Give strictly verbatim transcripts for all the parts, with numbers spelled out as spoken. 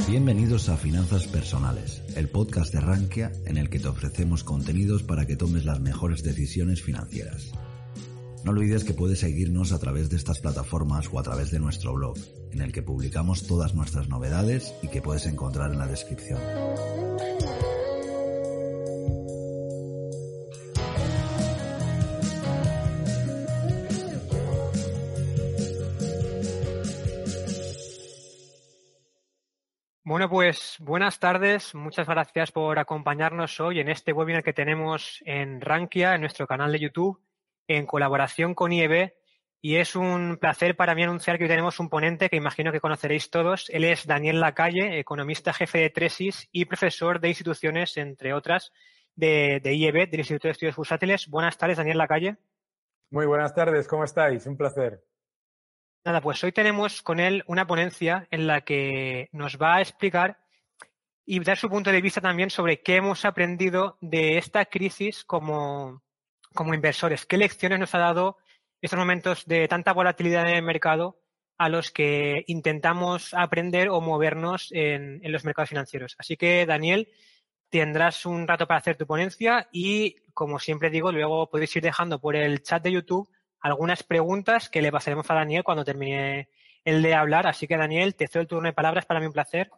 Bienvenidos a Finanzas Personales, el podcast de Rankia en el que te ofrecemos contenidos para que tomes las mejores decisiones financieras. No olvides que puedes seguirnos a través de estas plataformas o a través de nuestro blog, en el que publicamos todas nuestras novedades y que puedes encontrar en la descripción. Bueno, pues buenas tardes. Muchas gracias por acompañarnos hoy en este webinar que tenemos en Rankia, en nuestro canal de YouTube, en colaboración con I E B. Y es un placer para mí anunciar que hoy tenemos un ponente que imagino que conoceréis todos. Él es Daniel Lacalle, economista jefe de Tresis y profesor de instituciones, entre otras, de, de I E B, del Instituto de Estudios Bursátiles. Buenas tardes, Daniel Lacalle. Muy buenas tardes, ¿cómo estáis? Un placer. Nada, pues hoy tenemos con él una ponencia en la que nos va a explicar y dar su punto de vista también sobre qué hemos aprendido de esta crisis como, como inversores. ¿Qué lecciones nos ha dado estos momentos de tanta volatilidad en el mercado a los que intentamos aprender o movernos en, en los mercados financieros? Así que, Daniel, tendrás un rato para hacer tu ponencia y, como siempre digo, luego podéis ir dejando por el chat de YouTube algunas preguntas que le pasaremos a Daniel cuando termine el de hablar. Así que, Daniel, te cedo el turno de palabras. Para mí un placer.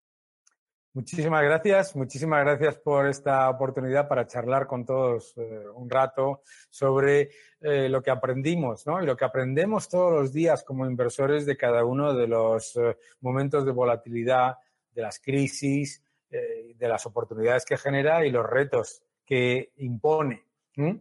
Muchísimas gracias. Muchísimas gracias por esta oportunidad para charlar con todos eh, un rato sobre eh, lo que aprendimos, ¿no? Y lo que aprendemos todos los días como inversores de cada uno de los eh, momentos de volatilidad, de las crisis, eh, de las oportunidades que genera y los retos que impone. ¿Mm?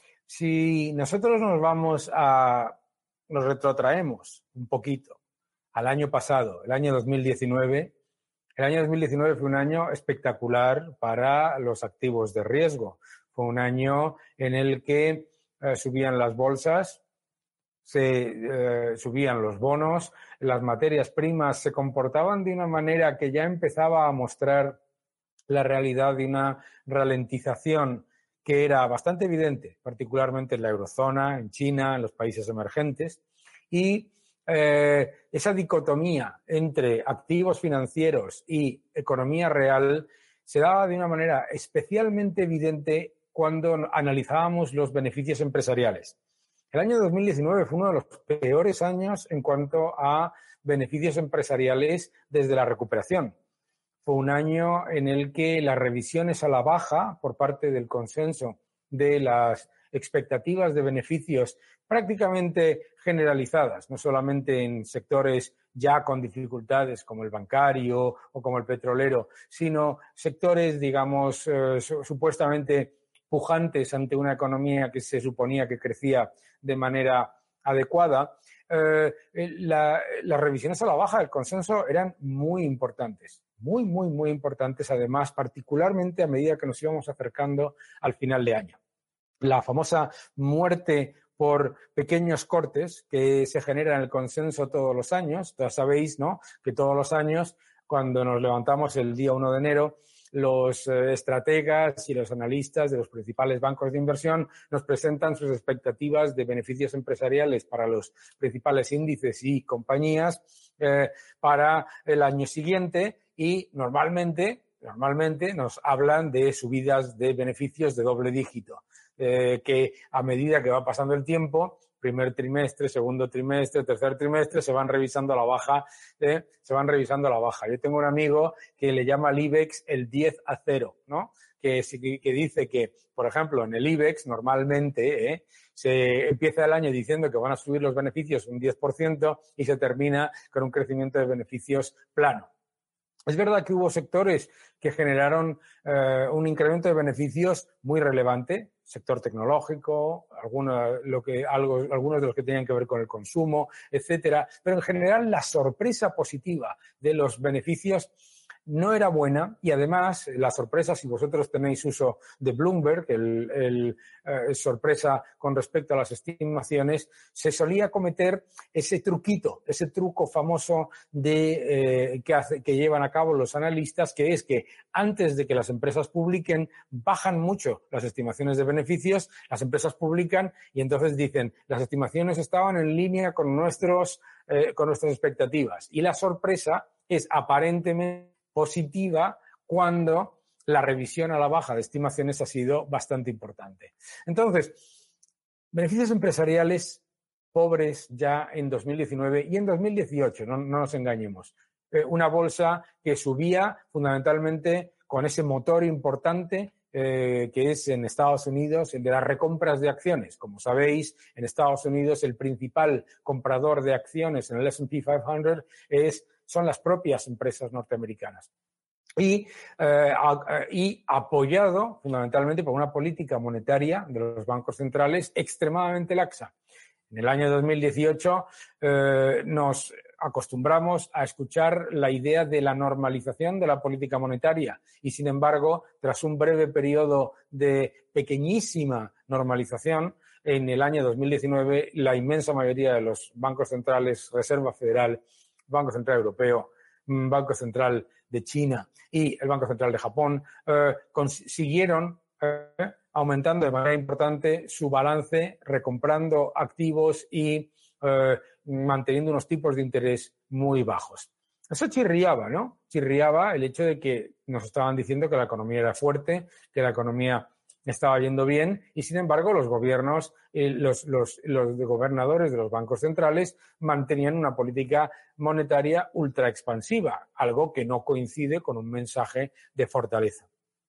Si nosotros nos vamos a, nos retrotraemos un poquito al año pasado, el año dos mil diecinueve, el año dos mil diecinueve fue un año espectacular para los activos de riesgo. Fue un año en el que eh, subían las bolsas, se eh, subían los bonos, las materias primas se comportaban de una manera que ya empezaba a mostrar la realidad de una ralentización que era bastante evidente, particularmente en la eurozona, en China, en los países emergentes, y eh, esa dicotomía entre activos financieros y economía real se daba de una manera especialmente evidente cuando analizábamos los beneficios empresariales. El año dos mil diecinueve fue uno de los peores años en cuanto a beneficios empresariales desde la recuperación. Fue un año en el que las revisiones a la baja por parte del consenso de las expectativas de beneficios prácticamente generalizadas, no solamente en sectores ya con dificultades como el bancario o como el petrolero, sino sectores, digamos, eh, supuestamente pujantes ante una economía que se suponía que crecía de manera adecuada. Eh, la, las revisiones a la baja del consenso eran muy importantes. Muy, muy, muy importantes, además, particularmente a medida que nos íbamos acercando al final de año. La famosa muerte por pequeños cortes que se genera en el consenso todos los años. Ya sabéis, ¿no?, que todos los años, cuando nos levantamos el día uno de enero, los eh, estrategas y los analistas de los principales bancos de inversión nos presentan sus expectativas de beneficios empresariales para los principales índices y compañías eh, para el año siguiente y normalmente, normalmente nos hablan de subidas de beneficios de doble dígito, eh, que a medida que va pasando el tiempo, primer trimestre, segundo trimestre, tercer trimestre, se van revisando a la baja, eh, se van revisando a la baja. Yo tengo un amigo que le llama al IBEX el diez a cero, ¿no? Que, que dice que, por ejemplo, en el IBEX normalmente eh, se empieza el año diciendo que van a subir los beneficios un diez por ciento y se termina con un crecimiento de beneficios plano. Es verdad que hubo sectores que generaron eh, un incremento de beneficios muy relevante, sector tecnológico, alguno, lo que, algo, algunos de los que tenían que ver con el consumo, etcétera. Pero en general la sorpresa positiva de los beneficios no era buena y además la sorpresa, si vosotros tenéis uso de Bloomberg, el, el eh, sorpresa con respecto a las estimaciones, se solía cometer ese truquito, ese truco famoso de eh, que, hace, que llevan a cabo los analistas, que es que antes de que las empresas publiquen, bajan mucho las estimaciones de beneficios, las empresas publican y entonces dicen, las estimaciones estaban en línea con nuestros, eh, con nuestras expectativas. Y la sorpresa es aparentemente positiva cuando la revisión a la baja de estimaciones ha sido bastante importante. Entonces, beneficios empresariales pobres ya en dos mil diecinueve y en dos mil dieciocho, no, no nos engañemos. Eh, una bolsa que subía fundamentalmente con ese motor importante eh, que es en Estados Unidos, el de las recompras de acciones. Como sabéis, en Estados Unidos el principal comprador de acciones en el ese and pe quinientos es, son las propias empresas norteamericanas. Y, eh, a, y apoyado fundamentalmente por una política monetaria de los bancos centrales extremadamente laxa. En el año dos mil dieciocho eh, nos acostumbramos a escuchar la idea de la normalización de la política monetaria y, sin embargo, tras un breve periodo de pequeñísima normalización, en el año dos mil diecinueve la inmensa mayoría de los bancos centrales, Reserva Federal, Banco Central Europeo, Banco Central de China y el Banco Central de Japón, eh, consiguieron eh, aumentando de manera importante su balance, recomprando activos y eh, manteniendo unos tipos de interés muy bajos. Eso chirriaba, ¿no? Chirriaba el hecho de que nos estaban diciendo que la economía era fuerte, que la economía estaba yendo bien y, sin embargo, los gobiernos, eh, los, los, los gobernadores de los bancos centrales mantenían una política monetaria ultra expansiva, algo que no coincide con un mensaje de fortaleza.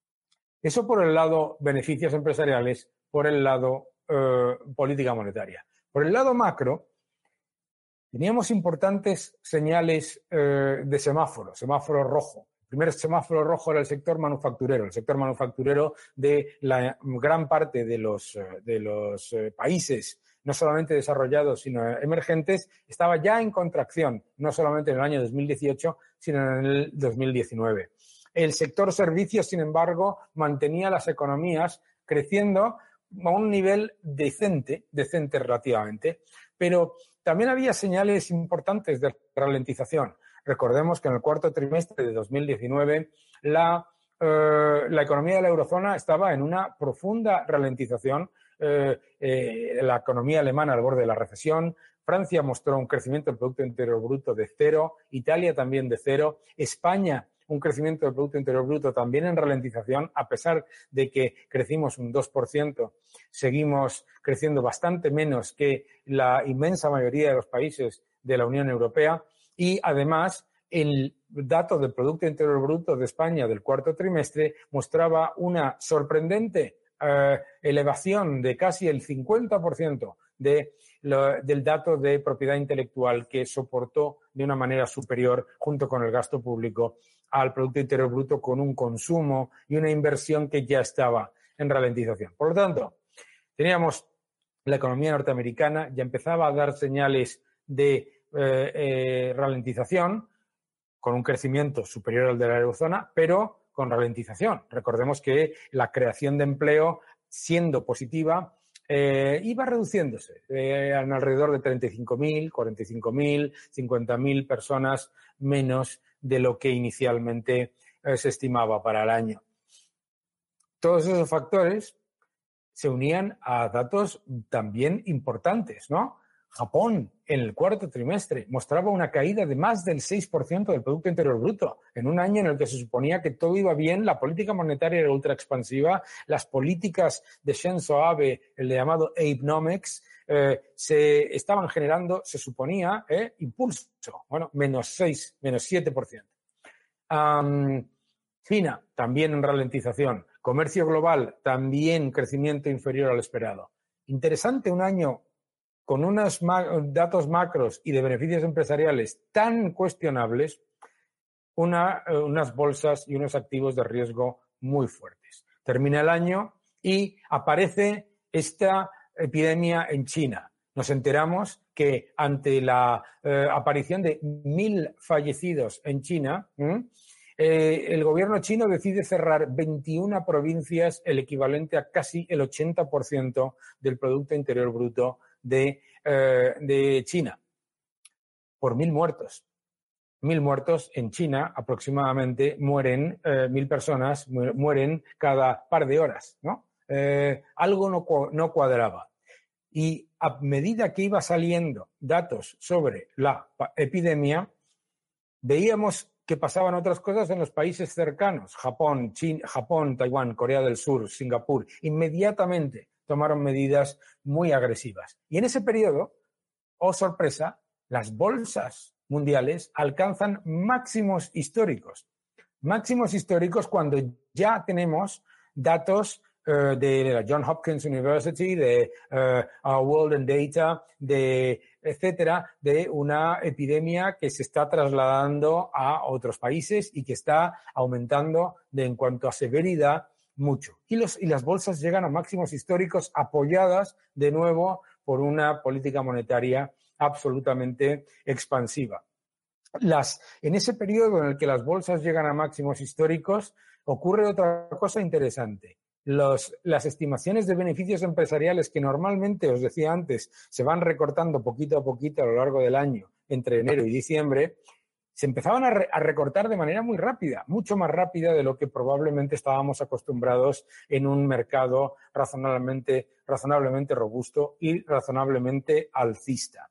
Eso por el lado beneficios empresariales, por el lado eh, política monetaria. Por el lado macro, teníamos importantes señales eh, de semáforo, semáforo rojo. El primer semáforo rojo era el sector manufacturero. El sector manufacturero de la gran parte de los, de los eh, países, no solamente desarrollados, sino emergentes, estaba ya en contracción, no solamente en el año dos mil dieciocho, sino en el dos mil diecinueve. El sector servicios, sin embargo, mantenía las economías creciendo a un nivel decente, decente relativamente, pero también había señales importantes de ralentización. Recordemos que en el cuarto trimestre de dos mil diecinueve la, eh, la economía de la eurozona estaba en una profunda ralentización. Eh, eh, la economía alemana al borde de la recesión, Francia mostró un crecimiento del Producto Interior Bruto de cero, Italia también de cero, España un crecimiento del Producto Interior Bruto también en ralentización, a pesar de que crecimos un dos por ciento, seguimos creciendo bastante menos que la inmensa mayoría de los países de la Unión Europea y, además, el dato del Producto Interior Bruto de España del cuarto trimestre mostraba una sorprendente eh, elevación de casi el cincuenta por ciento de lo, del dato de propiedad intelectual que soportó de una manera superior, junto con el gasto público, al Producto Interior Bruto, con un consumo y una inversión que ya estaba en ralentización. Por lo tanto, teníamos la economía norteamericana, ya empezaba a dar señales de eh, eh, ralentización, con un crecimiento superior al de la eurozona, pero con ralentización. Recordemos que la creación de empleo, siendo positiva, eh, iba reduciéndose eh, en alrededor de treinta y cinco mil, cuarenta y cinco mil, cincuenta mil personas menos de lo que inicialmente eh, se estimaba para el año. Todos esos factores se unían a datos también importantes, ¿no? Japón, en el cuarto trimestre, mostraba una caída de más del seis por ciento del Producto Interior Bruto, en un año en el que se suponía que todo iba bien, la política monetaria era ultra expansiva, las políticas de Shinzo Abe, el llamado Abenomics, eh, se estaban generando, se suponía, eh, impulso, bueno, menos seis, menos siete por ciento. Um, China, también en ralentización. Comercio global, también crecimiento inferior al esperado. Interesante un año con unos ma- datos macros y de beneficios empresariales tan cuestionables, una, eh, unas bolsas y unos activos de riesgo muy fuertes. Termina el año y aparece esta epidemia en China. Nos enteramos que ante la eh, aparición de mil fallecidos en China, ¿m? Eh, el gobierno chino decide cerrar veintiuna provincias, el equivalente a casi el ochenta por ciento del Producto Interior Bruto de, eh, de China, por mil muertos. Mil muertos en China, aproximadamente, mueren eh, mil personas, mueren cada par de horas, ¿no? Eh, algo no, no cuadraba. Y a medida que iba saliendo datos sobre la epidemia, veíamos que pasaban otras cosas en los países cercanos, Japón, China, Japón, Taiwán, Corea del Sur, Singapur. Inmediatamente tomaron medidas muy agresivas. Y en ese periodo, oh sorpresa, las bolsas mundiales alcanzan máximos históricos. Máximos históricos cuando ya tenemos datos uh, de la Johns Hopkins University, de uh, Our World in Data, de etcétera, de una epidemia que se está trasladando a otros países y que está aumentando de, en cuanto a severidad mucho. Y, los, y las bolsas llegan a máximos históricos apoyadas de nuevo por una política monetaria absolutamente expansiva. Las, en ese periodo en el que las bolsas llegan a máximos históricos, ocurre otra cosa interesante. Los, las estimaciones de beneficios empresariales que normalmente, os decía antes, se van recortando poquito a poquito a lo largo del año, entre enero y diciembre, se empezaban a, re, a recortar de manera muy rápida, mucho más rápida de lo que probablemente estábamos acostumbrados en un mercado razonablemente, razonablemente robusto y razonablemente alcista.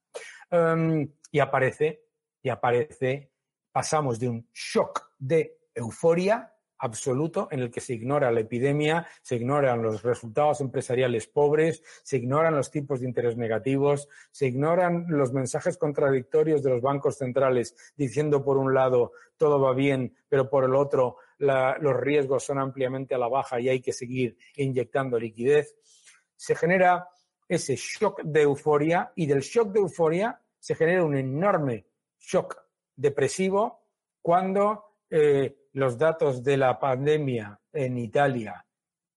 Um, y aparece, y aparece, pasamos de un shock de euforia absoluto en el que se ignora la epidemia, se ignoran los resultados empresariales pobres, se ignoran los tipos de interés negativos, se ignoran los mensajes contradictorios de los bancos centrales diciendo por un lado todo va bien, pero por el otro la, los riesgos son ampliamente a la baja y hay que seguir inyectando liquidez. Se genera ese shock de euforia y del shock de euforia se genera un enorme shock depresivo cuando eh, los datos de la pandemia en Italia,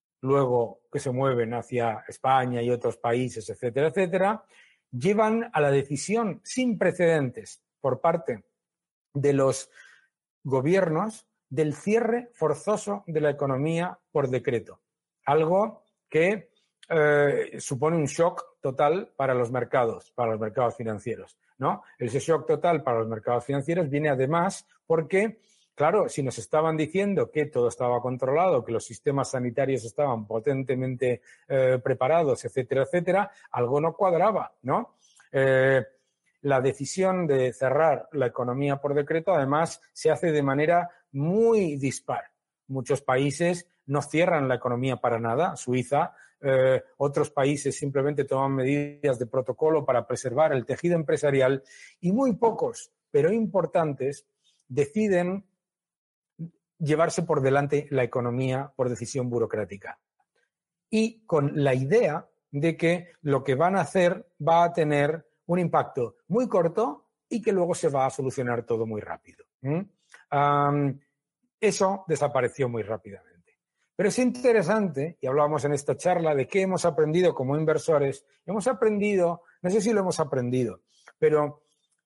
luego que se mueven hacia España y otros países, etcétera, etcétera, llevan a la decisión sin precedentes por parte de los gobiernos del cierre forzoso de la economía por decreto. Algo que eh, supone un shock total para los mercados, para los mercados financieros, ¿no? Ese shock total para los mercados financieros viene además porque, claro, si nos estaban diciendo que todo estaba controlado, que los sistemas sanitarios estaban potentemente eh, preparados, etcétera, etcétera, algo no cuadraba, ¿no? Eh, la decisión de cerrar la economía por decreto, además, se hace de manera muy dispar. Muchos países no cierran la economía para nada. Suiza, eh, otros países simplemente toman medidas de protocolo para preservar el tejido empresarial y muy pocos, pero importantes, deciden llevarse por delante la economía por decisión burocrática. Y con la idea de que lo que van a hacer va a tener un impacto muy corto y que luego se va a solucionar todo muy rápido. ¿Mm? Um, eso desapareció muy rápidamente. Pero es interesante, y hablábamos en esta charla, de qué hemos aprendido como inversores. Hemos aprendido, no sé si lo hemos aprendido, pero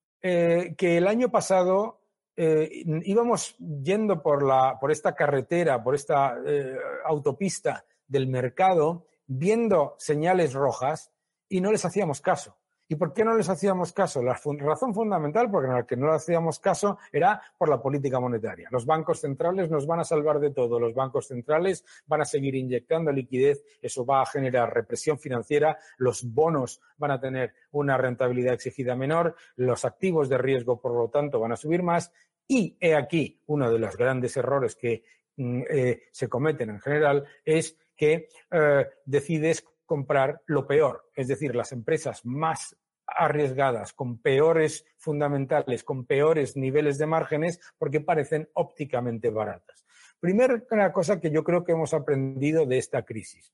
eh, que el año pasado eh, íbamos yendo por, la, por esta carretera, por esta eh, autopista del mercado, viendo señales rojas y no les hacíamos caso. ¿Y por qué no les hacíamos caso? La fun- razón fundamental por la que no les hacíamos caso era por la política monetaria. Los bancos centrales nos van a salvar de todo. Los bancos centrales van a seguir inyectando liquidez. Eso va a generar represión financiera. Los bonos van a tener una rentabilidad exigida menor. Los activos de riesgo, por lo tanto, van a subir más. Y he aquí uno de los grandes errores que eh, se cometen en general es que eh, decides comprar lo peor, es decir, las empresas más arriesgadas, con peores fundamentales, con peores niveles de márgenes, porque parecen ópticamente baratas. Primera cosa que yo creo que hemos aprendido de esta crisis.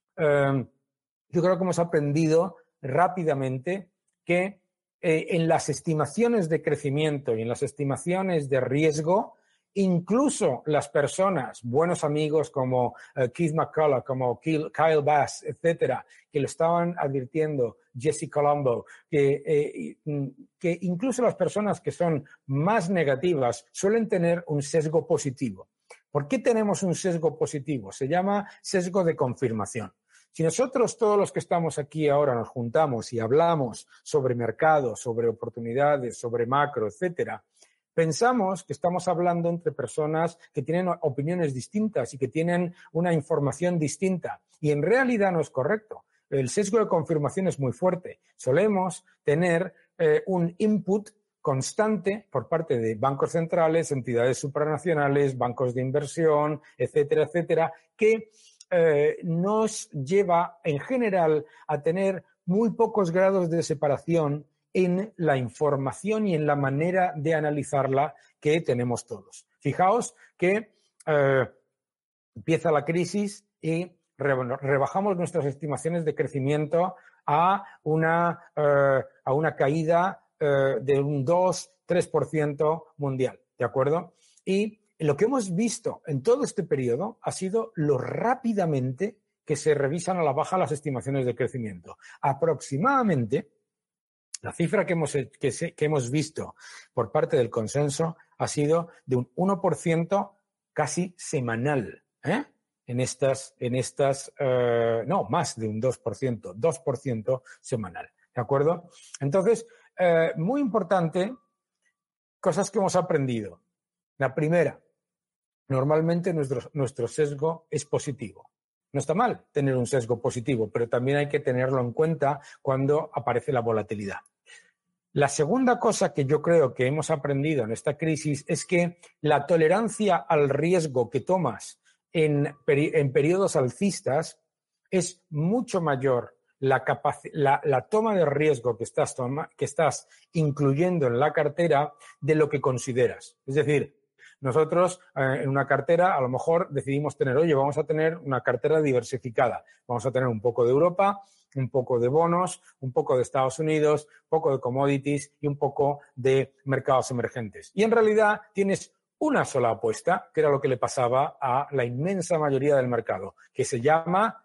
Eh, yo creo que hemos aprendido rápidamente que eh, en las estimaciones de crecimiento y en las estimaciones de riesgo, incluso las personas, buenos amigos como uh, Keith McCullough, como Kyle Bass, etcétera, que lo estaban advirtiendo, Jesse Colombo, que, eh, que incluso las personas que son más negativas suelen tener un sesgo positivo. ¿Por qué tenemos un sesgo positivo? Se llama sesgo de confirmación. Si nosotros, todos los que estamos aquí ahora, nos juntamos y hablamos sobre mercados, sobre oportunidades, sobre macro, etcétera, pensamos que estamos hablando entre personas que tienen opiniones distintas y que tienen una información distinta. Y en realidad no es correcto. El sesgo de confirmación es muy fuerte. Solemos tener eh, un input constante por parte de bancos centrales, entidades supranacionales, bancos de inversión, etcétera, etcétera, que eh, nos lleva en general a tener muy pocos grados de separación en la información y en la manera de analizarla que tenemos todos. Fijaos que eh, empieza la crisis y rebajamos nuestras estimaciones de crecimiento a una, eh, a una caída eh, de un dos a tres por ciento mundial, ¿de acuerdo? Y lo que hemos visto en todo este periodo ha sido lo rápidamente que se revisan a la baja las estimaciones de crecimiento. Aproximadamente, la cifra que hemos, que, se, que hemos visto por parte del consenso ha sido de un uno por ciento casi semanal, ¿eh? En estas, en estas eh, no, más de un dos por ciento, dos por ciento semanal, ¿de acuerdo? Entonces, eh, muy importante, cosas que hemos aprendido. La primera, normalmente nuestro, nuestro sesgo es positivo. No está mal tener un sesgo positivo, pero también hay que tenerlo en cuenta cuando aparece la volatilidad. La segunda cosa que yo creo que hemos aprendido en esta crisis es que la tolerancia al riesgo que tomas en, peri- en periodos alcistas es mucho mayor la, capac- la, la toma de riesgo que estás, toma- que estás incluyendo en la cartera de lo que consideras. Es decir, nosotros eh, en una cartera a lo mejor decidimos tener, oye, vamos a tener una cartera diversificada. Vamos a tener un poco de Europa, un poco de bonos, un poco de Estados Unidos, un poco de commodities y un poco de mercados emergentes. Y en realidad tienes una sola apuesta, que era lo que le pasaba a la inmensa mayoría del mercado, que se llama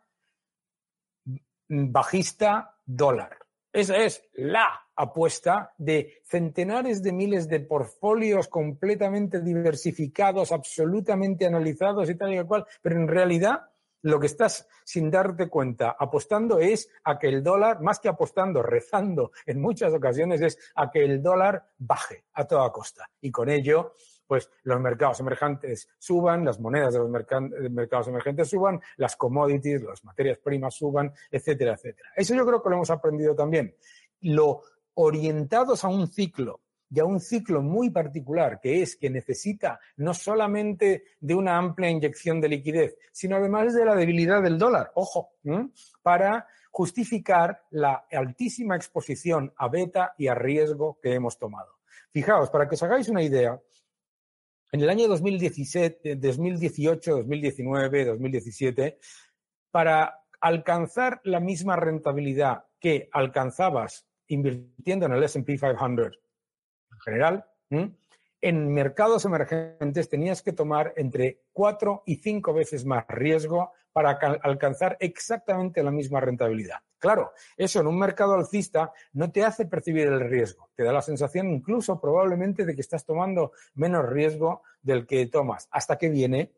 bajista dólar. Esa es la apuesta de centenares de miles de portfolios completamente diversificados, absolutamente analizados y tal y cual, pero en realidad lo que estás sin darte cuenta apostando es a que el dólar, más que apostando, rezando en muchas ocasiones, es a que el dólar baje a toda costa. Y con ello, pues los mercados emergentes suban, las monedas de los mercados emergentes suban, las commodities, las materias primas suban, etcétera, etcétera. Eso yo creo que lo hemos aprendido también. Lo orientados a un ciclo y a un ciclo muy particular, que es que necesita no solamente de una amplia inyección de liquidez, sino además de la debilidad del dólar, ojo, ¿eh? para justificar la altísima exposición a beta y a riesgo que hemos tomado. Fijaos, para que os hagáis una idea, en el año dos mil diecisiete, dos mil dieciocho, dos mil diecinueve, dos mil diecisiete, para alcanzar la misma rentabilidad que alcanzabas invirtiendo en el ese and pe quinientos en general, ¿eh? en mercados emergentes tenías que tomar entre cuatro y cinco veces más riesgo para alcanzar exactamente la misma rentabilidad. Claro, eso en un mercado alcista no te hace percibir el riesgo, te da la sensación incluso probablemente de que estás tomando menos riesgo del que tomas, hasta que viene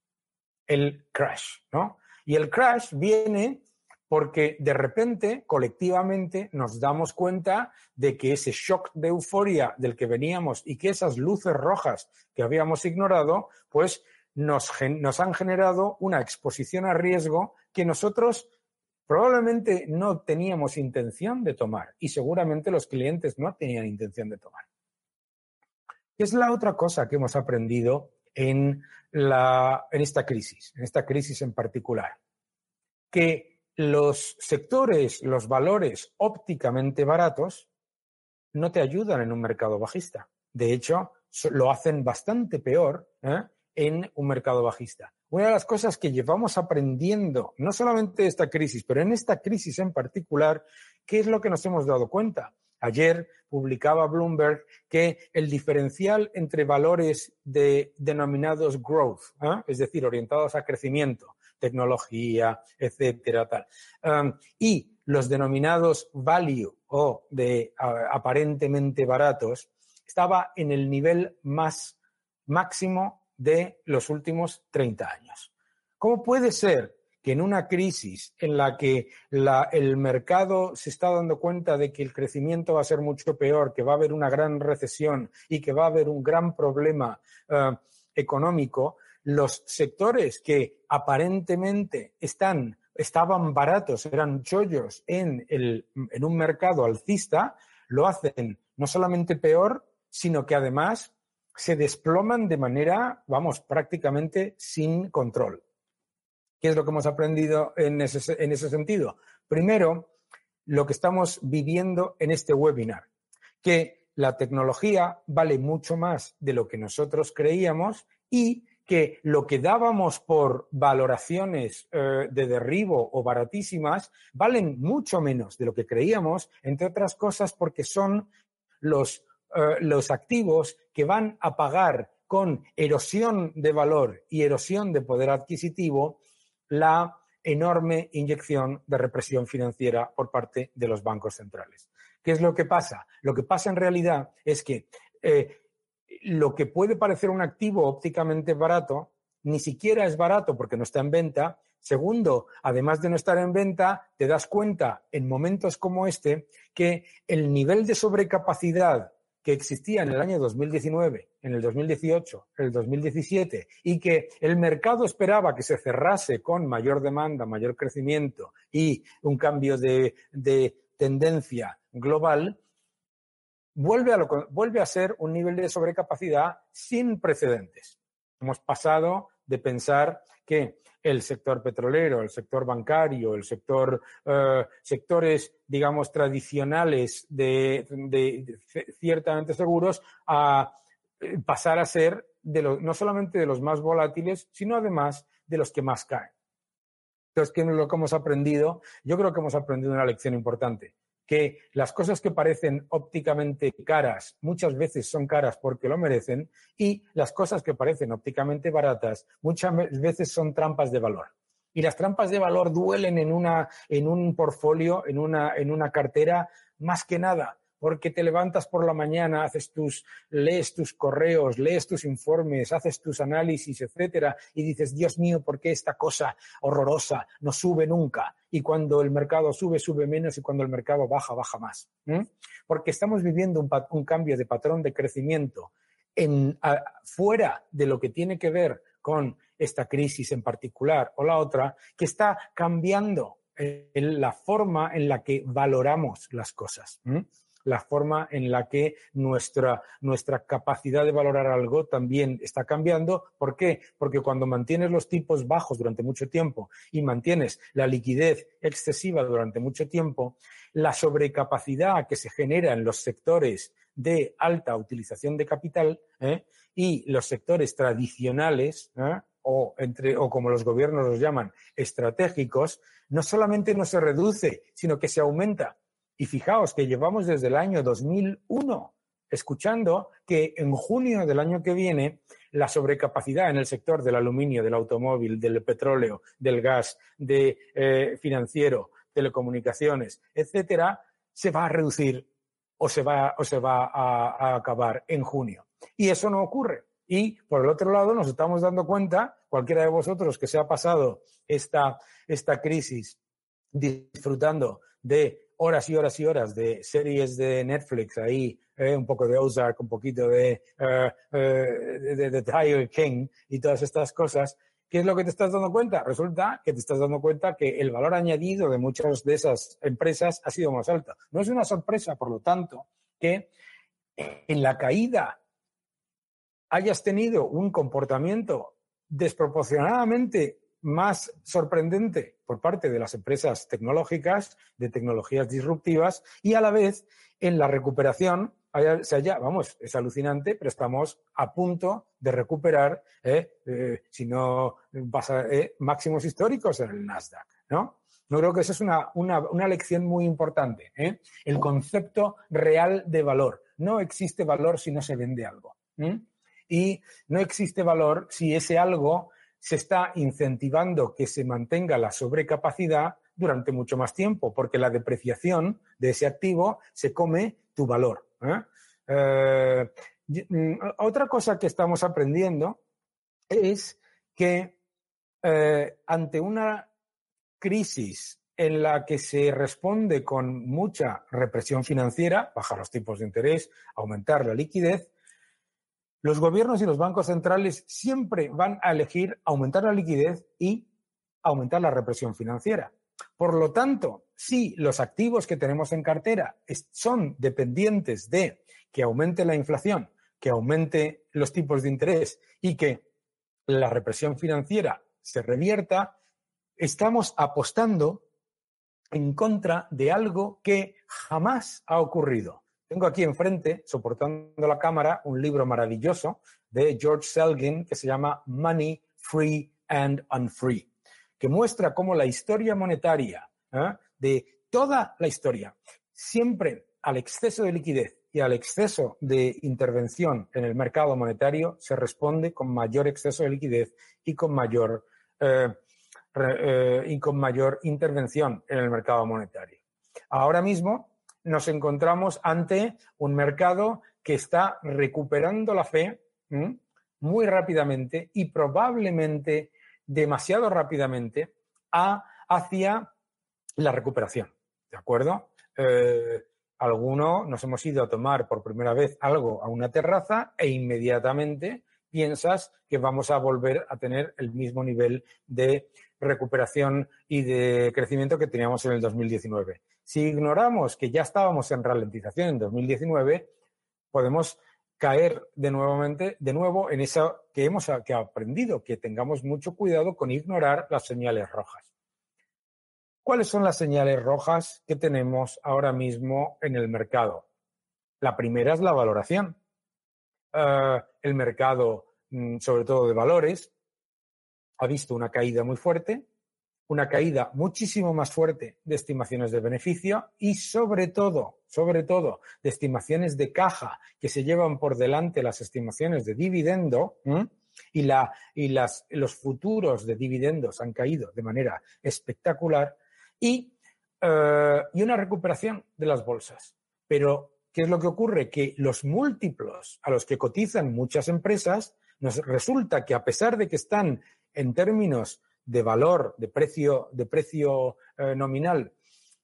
el crash, ¿no? Y el crash viene porque de repente, colectivamente, nos damos cuenta de que ese shock de euforia del que veníamos y que esas luces rojas que habíamos ignorado, pues nos, nos han generado una exposición a riesgo que nosotros probablemente no teníamos intención de tomar y seguramente los clientes no tenían intención de tomar. ¿Qué es la otra cosa que hemos aprendido en, la, en esta crisis, en esta crisis en particular? Que los sectores, los valores ópticamente baratos no te ayudan en un mercado bajista. De hecho, lo hacen bastante peor ¿eh? en un mercado bajista. Una de las cosas que llevamos aprendiendo, no solamente de esta crisis, pero en esta crisis en particular, ¿qué es lo que nos hemos dado cuenta? Ayer publicaba Bloomberg que el diferencial entre valores de, denominados growth, ¿eh? es decir, orientados a crecimiento, tecnología, etcétera, tal. Um, y los denominados value o de uh, aparentemente baratos estaba en el nivel más máximo de los últimos treinta años. ¿Cómo puede ser que en una crisis en la que la, el mercado se está dando cuenta de que el crecimiento va a ser mucho peor, que va a haber una gran recesión y que va a haber un gran problema uh, económico, los sectores que aparentemente están, estaban baratos, eran chollos en, el, en un mercado alcista, lo hacen no solamente peor, sino que además se desploman de manera, vamos, prácticamente sin control. ¿Qué es lo que hemos aprendido en ese, en ese sentido? Primero, lo que estamos viviendo en este webinar, que la tecnología vale mucho más de lo que nosotros creíamos y que lo que dábamos por valoraciones eh, de derribo o baratísimas valen mucho menos de lo que creíamos, entre otras cosas porque son los, eh, los activos que van a pagar con erosión de valor y erosión de poder adquisitivo la enorme inyección de represión financiera por parte de los bancos centrales. ¿Qué es lo que pasa? Lo que pasa en realidad es que eh, lo que puede parecer un activo ópticamente barato, ni siquiera es barato porque no está en venta. Segundo, además de no estar en venta, te das cuenta en momentos como este que el nivel de sobrecapacidad que existía en el año dos mil diecinueve, en el dos mil dieciocho, en el dos mil diecisiete y que el mercado esperaba que se cerrase con mayor demanda, mayor crecimiento y un cambio de, de tendencia global, vuelve a, lo, vuelve a ser un nivel de sobrecapacidad sin precedentes. Hemos pasado de pensar que el sector petrolero, el sector bancario, el sector, eh, sectores, digamos, tradicionales de, de, de ciertamente seguros, a pasar a ser de los, no solamente de los más volátiles, sino además de los que más caen. Entonces, ¿qué es lo que hemos aprendido? Yo creo que hemos aprendido una lección importante, que las cosas que parecen ópticamente caras muchas veces son caras porque lo merecen y las cosas que parecen ópticamente baratas muchas veces son trampas de valor. Y las trampas de valor duelen en, una, en un portfolio, en una, en una cartera, más que nada, porque te levantas por la mañana, haces tus, lees tus correos, lees tus informes, haces tus análisis, etcétera, y dices, Dios mío, ¿por qué esta cosa horrorosa no sube nunca? Y cuando el mercado sube, sube menos, y cuando el mercado baja, baja más. ¿Mm? Porque estamos viviendo un, un cambio de patrón de crecimiento en, a, fuera de lo que tiene que ver con esta crisis en particular o la otra, que está cambiando eh, la forma en la que valoramos las cosas. ¿Mm? La forma en la que nuestra, nuestra capacidad de valorar algo también está cambiando. ¿Por qué? Porque cuando mantienes los tipos bajos durante mucho tiempo y mantienes la liquidez excesiva durante mucho tiempo, la sobrecapacidad que se genera en los sectores de alta utilización de capital ¿eh? y los sectores tradicionales ¿eh? o, entre, o como los gobiernos los llaman, estratégicos, no solamente no se reduce, sino que se aumenta. Y fijaos que llevamos desde el año dos mil uno escuchando que en junio del año que viene la sobrecapacidad en el sector del aluminio, del automóvil, del petróleo, del gas, de eh, financiero, telecomunicaciones, etcétera, se va a reducir o se va, o se va a, a acabar en junio. Y eso no ocurre. Y por el otro lado nos estamos dando cuenta, cualquiera de vosotros que se ha pasado esta, esta crisis disfrutando de horas y horas y horas de series de Netflix ahí, eh, un poco de Ozark, un poquito de, uh, uh, de, de, de Tiger King y todas estas cosas, ¿qué es lo que te estás dando cuenta? Resulta que te estás dando cuenta que el valor añadido de muchas de esas empresas ha sido más alto. No es una sorpresa, por lo tanto, que en la caída hayas tenido un comportamiento desproporcionadamente más sorprendente por parte de las empresas tecnológicas, de tecnologías disruptivas, y a la vez en la recuperación, haya, se haya, vamos, es alucinante, pero estamos a punto de recuperar, eh, eh, si no pasa, eh, máximos históricos en el Nasdaq, ¿no? Yo creo que esa es una, una, una lección muy importante, ¿eh? El concepto real de valor. No existe valor si no se vende algo. ¿eh? Y no existe valor si ese algo se está incentivando que se mantenga la sobrecapacidad durante mucho más tiempo, porque la depreciación de ese activo se come tu valor. ¿eh? Eh, otra cosa que estamos aprendiendo es que eh, ante una crisis en la que se responde con mucha represión financiera, bajar los tipos de interés, aumentar la liquidez, los gobiernos y los bancos centrales siempre van a elegir aumentar la liquidez y aumentar la represión financiera. Por lo tanto, si los activos que tenemos en cartera son dependientes de que aumente la inflación, que aumente los tipos de interés y que la represión financiera se revierta, estamos apostando en contra de algo que jamás ha ocurrido. Tengo aquí enfrente, soportando la cámara, un libro maravilloso de George Selgin que se llama Money, Free and Unfree, que muestra cómo la historia monetaria, ¿eh? de toda la historia, siempre al exceso de liquidez y al exceso de intervención en el mercado monetario se responde con mayor exceso de liquidez y con mayor, eh, re, eh, y con mayor intervención en el mercado monetario. Ahora mismo nos encontramos ante un mercado que está recuperando la fe ¿m? muy rápidamente y probablemente demasiado rápidamente a, hacia la recuperación, ¿de acuerdo? Eh, algunos nos hemos ido a tomar por primera vez algo a una terraza e inmediatamente piensas que vamos a volver a tener el mismo nivel de recuperación y de crecimiento que teníamos en el dos mil diecinueve. Si ignoramos que ya estábamos en ralentización en dos mil diecinueve, podemos caer de, nuevamente, de nuevo en eso que hemos que aprendido, que tengamos mucho cuidado con ignorar las señales rojas. ¿Cuáles son las señales rojas que tenemos ahora mismo en el mercado? La primera es la valoración. Uh, el mercado, sobre todo de valores, ha visto una caída muy fuerte, una caída muchísimo más fuerte de estimaciones de beneficio y sobre todo, sobre todo, de estimaciones de caja que se llevan por delante las estimaciones de dividendo ¿eh? y, la, y las, los futuros de dividendos han caído de manera espectacular y, uh, y una recuperación de las bolsas. Pero, ¿qué es lo que ocurre? Que los múltiplos a los que cotizan muchas empresas nos resulta que a pesar de que están en términos de valor, de precio, de precio eh, nominal,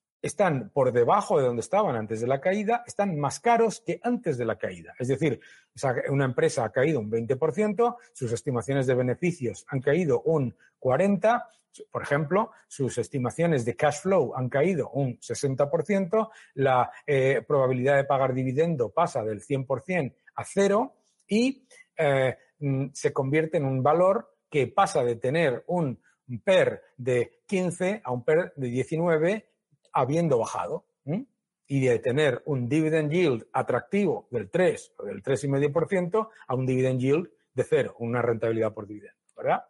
están por debajo de donde estaban antes de la caída, están más caros que antes de la caída. Es decir, una empresa ha caído un veinte por ciento, sus estimaciones de beneficios han caído un cuarenta por ciento, por ejemplo, sus estimaciones de cash flow han caído un sesenta por ciento, la eh, probabilidad de pagar dividendo pasa del cien por ciento a cero y eh, se convierte en un valor que pasa de tener un P E R de quince a un P E R de diecinueve habiendo bajado ¿eh? y de tener un dividend yield atractivo del tres o del tres coma cinco por ciento a un dividend yield de cero, una rentabilidad por dividendo, ¿verdad?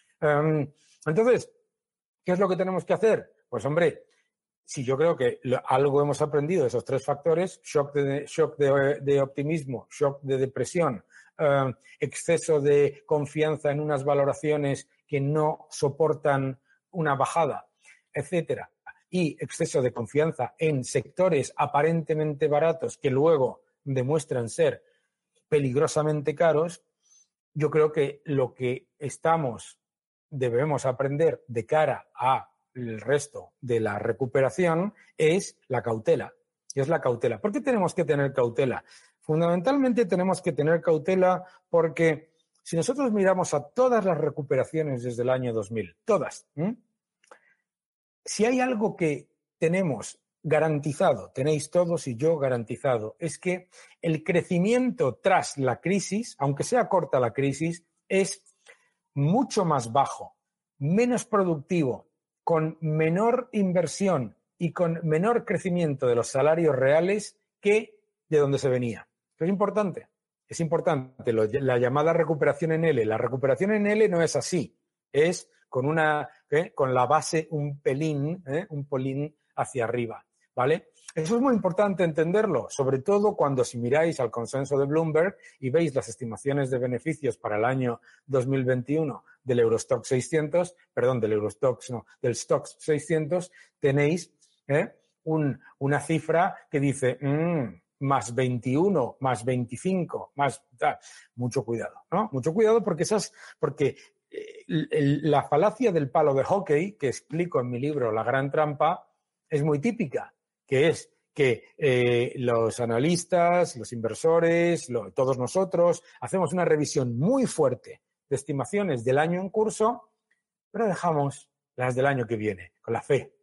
Um, entonces, ¿qué es lo que tenemos que hacer? Pues hombre, si yo creo que algo hemos aprendido de esos tres factores, shock de, shock de, de optimismo, shock de depresión, uh, exceso de confianza en unas valoraciones que no soportan una bajada, etcétera, y exceso de confianza en sectores aparentemente baratos que luego demuestran ser peligrosamente caros, yo creo que lo que estamos, debemos aprender de cara al resto de la recuperación es la cautela. Y es la cautela. ¿Por qué tenemos que tener cautela? Fundamentalmente tenemos que tener cautela porque si nosotros miramos a todas las recuperaciones desde el año dos mil, todas, ¿eh? si hay algo que tenemos garantizado, tenéis todos y yo garantizado, es que el crecimiento tras la crisis, aunque sea corta la crisis, es mucho más bajo, menos productivo, con menor inversión y con menor crecimiento de los salarios reales que de donde se venía. Esto es importante. Es importante lo, la llamada recuperación en L. La recuperación en L no es así, es con una ¿eh? con la base un pelín, ¿eh? un polín hacia arriba, ¿vale? Eso es muy importante entenderlo, sobre todo cuando si miráis al consenso de Bloomberg y veis las estimaciones de beneficios para el año dos mil veintiuno del Eurostoxx seiscientos, perdón, del Eurostoxx, no, del Stoxx seiscientos, tenéis ¿eh? un, una cifra que dice mmm, más veintiuno, más veinticinco, más ah, mucho cuidado, ¿no? Mucho cuidado porque esas, porque eh, el, la falacia del palo de hockey que explico en mi libro La Gran Trampa es muy típica, que es que eh, los analistas, los inversores, lo, todos nosotros hacemos una revisión muy fuerte de estimaciones del año en curso, pero dejamos las del año que viene, con la fe,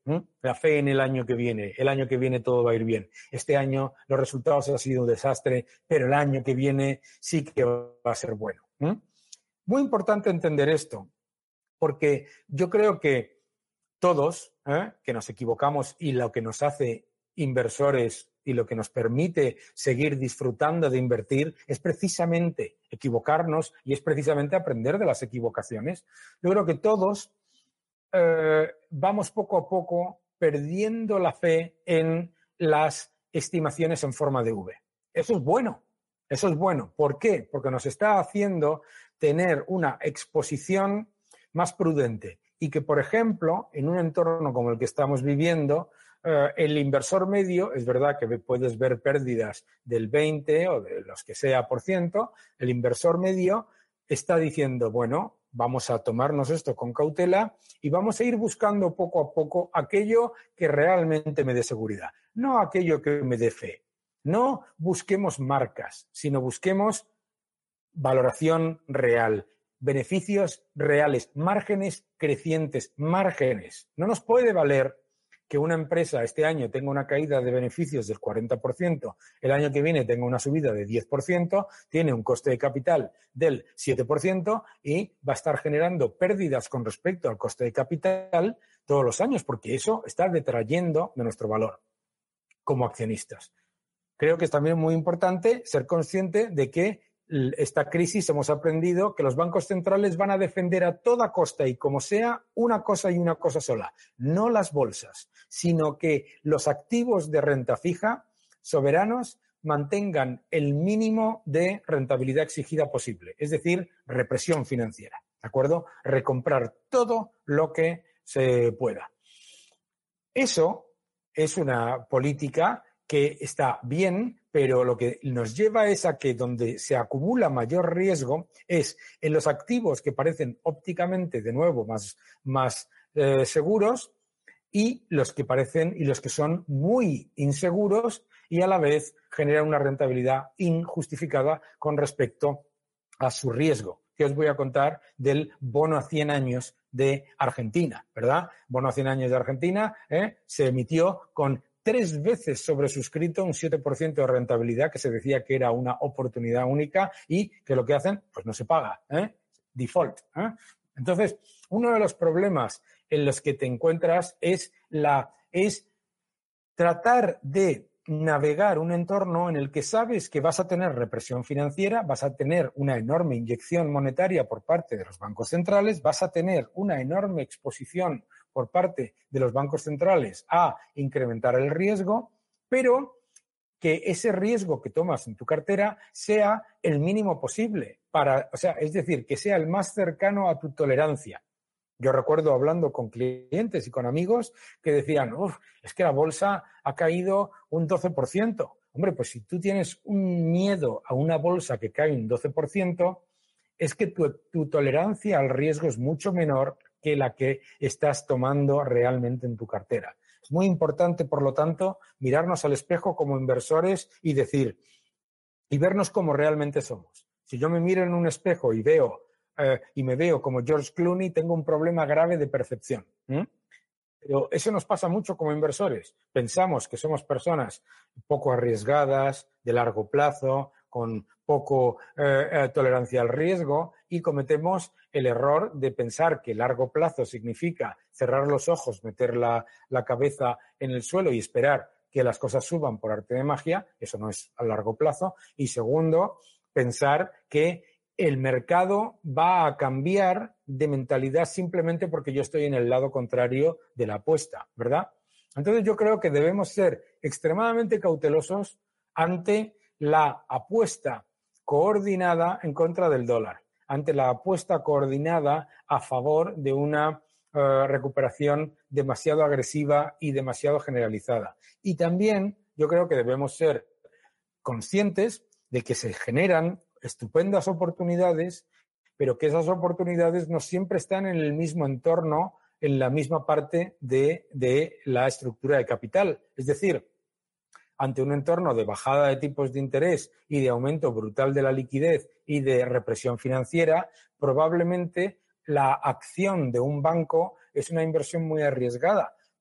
¿Mm? La fe en el año que viene. El año que viene todo va a ir bien. Este año los resultados han sido un desastre, pero el año que viene sí que va a ser bueno. ¿Mm? Muy importante entender esto, porque yo creo que todos, ¿eh? que nos equivocamos y lo que nos hace inversores y lo que nos permite seguir disfrutando de invertir es precisamente equivocarnos y es precisamente aprender de las equivocaciones. Yo creo que todos eh, vamos poco a poco perdiendo la fe en las estimaciones en forma de V. Eso es bueno, eso es bueno. ¿Por qué? Porque nos está haciendo tener una exposición más prudente y que, por ejemplo, en un entorno como el que estamos viviendo, eh, el inversor medio, es verdad que puedes ver pérdidas del veinte o de los que sea por ciento, el inversor medio está diciendo, bueno, vamos a tomarnos esto con cautela y vamos a ir buscando poco a poco aquello que realmente me dé seguridad, no aquello que me dé fe. No busquemos marcas, sino busquemos valoración real, beneficios reales, márgenes crecientes, márgenes. No nos puede valer que una empresa este año tenga una caída de beneficios del cuarenta por ciento, el año que viene tenga una subida de diez por ciento, tiene un coste de capital del siete por ciento y va a estar generando pérdidas con respecto al coste de capital todos los años, porque eso está detrayendo de nuestro valor como accionistas. Creo que es también muy importante ser consciente de que esta crisis hemos aprendido que los bancos centrales van a defender a toda costa y como sea una cosa y una cosa sola, no las bolsas, sino que los activos de renta fija soberanos mantengan el mínimo de rentabilidad exigida posible, es decir, represión financiera, ¿de acuerdo? Recomprar todo lo que se pueda. Eso es una política que está bien, pero lo que nos lleva es a que donde se acumula mayor riesgo es en los activos que parecen ópticamente, de nuevo, más, más eh, seguros y los que parecen y los que son muy inseguros y a la vez generan una rentabilidad injustificada con respecto a su riesgo. Que os voy a contar del bono a cien años de Argentina, ¿verdad? Bono a cien años de Argentina ¿eh? se emitió con tres veces sobresuscrito, un siete por ciento de rentabilidad, que se decía que era una oportunidad única y que lo que hacen, pues no se paga, ¿eh? Default. ¿eh? Entonces, uno de los problemas en los que te encuentras es, la, es tratar de navegar un entorno en el que sabes que vas a tener represión financiera, vas a tener una enorme inyección monetaria por parte de los bancos centrales, vas a tener una enorme exposición por parte de los bancos centrales a incrementar el riesgo, pero que ese riesgo que tomas en tu cartera sea el mínimo posible, para, o sea, es decir, que sea el más cercano a tu tolerancia. Yo recuerdo hablando con clientes y con amigos que decían, uff, es que la bolsa ha caído un doce por ciento. Hombre, pues si tú tienes un miedo a una bolsa que cae un doce por ciento, es que tu, tu tolerancia al riesgo es mucho menor que la que estás tomando realmente en tu cartera. Es muy importante, por lo tanto, mirarnos al espejo como inversores y decir, y vernos como realmente somos. Si yo me miro en un espejo y veo eh, y me veo como George Clooney, tengo un problema grave de percepción. ¿eh? Pero eso nos pasa mucho como inversores. Pensamos que somos personas poco arriesgadas, de largo plazo, con poco eh, eh, tolerancia al riesgo y cometemos el error de pensar que largo plazo significa cerrar los ojos, meter la, la cabeza en el suelo y esperar que las cosas suban por arte de magia. Eso no es a largo plazo. Y segundo, pensar que el mercado va a cambiar de mentalidad simplemente porque yo estoy en el lado contrario de la apuesta, ¿verdad? Entonces yo creo que debemos ser extremadamente cautelosos ante la apuesta coordinada en contra del dólar, ante la apuesta coordinada a favor de una uh, recuperación demasiado agresiva y demasiado generalizada. Y también yo creo que debemos ser conscientes de que se generan estupendas oportunidades, pero que esas oportunidades no siempre están en el mismo entorno, en la misma parte de, de la estructura de capital. Es decir, ante un entorno de bajada de tipos de interés y de aumento brutal de la liquidez y de represión financiera, probablemente la acción de un banco es una inversión muy arriesgada,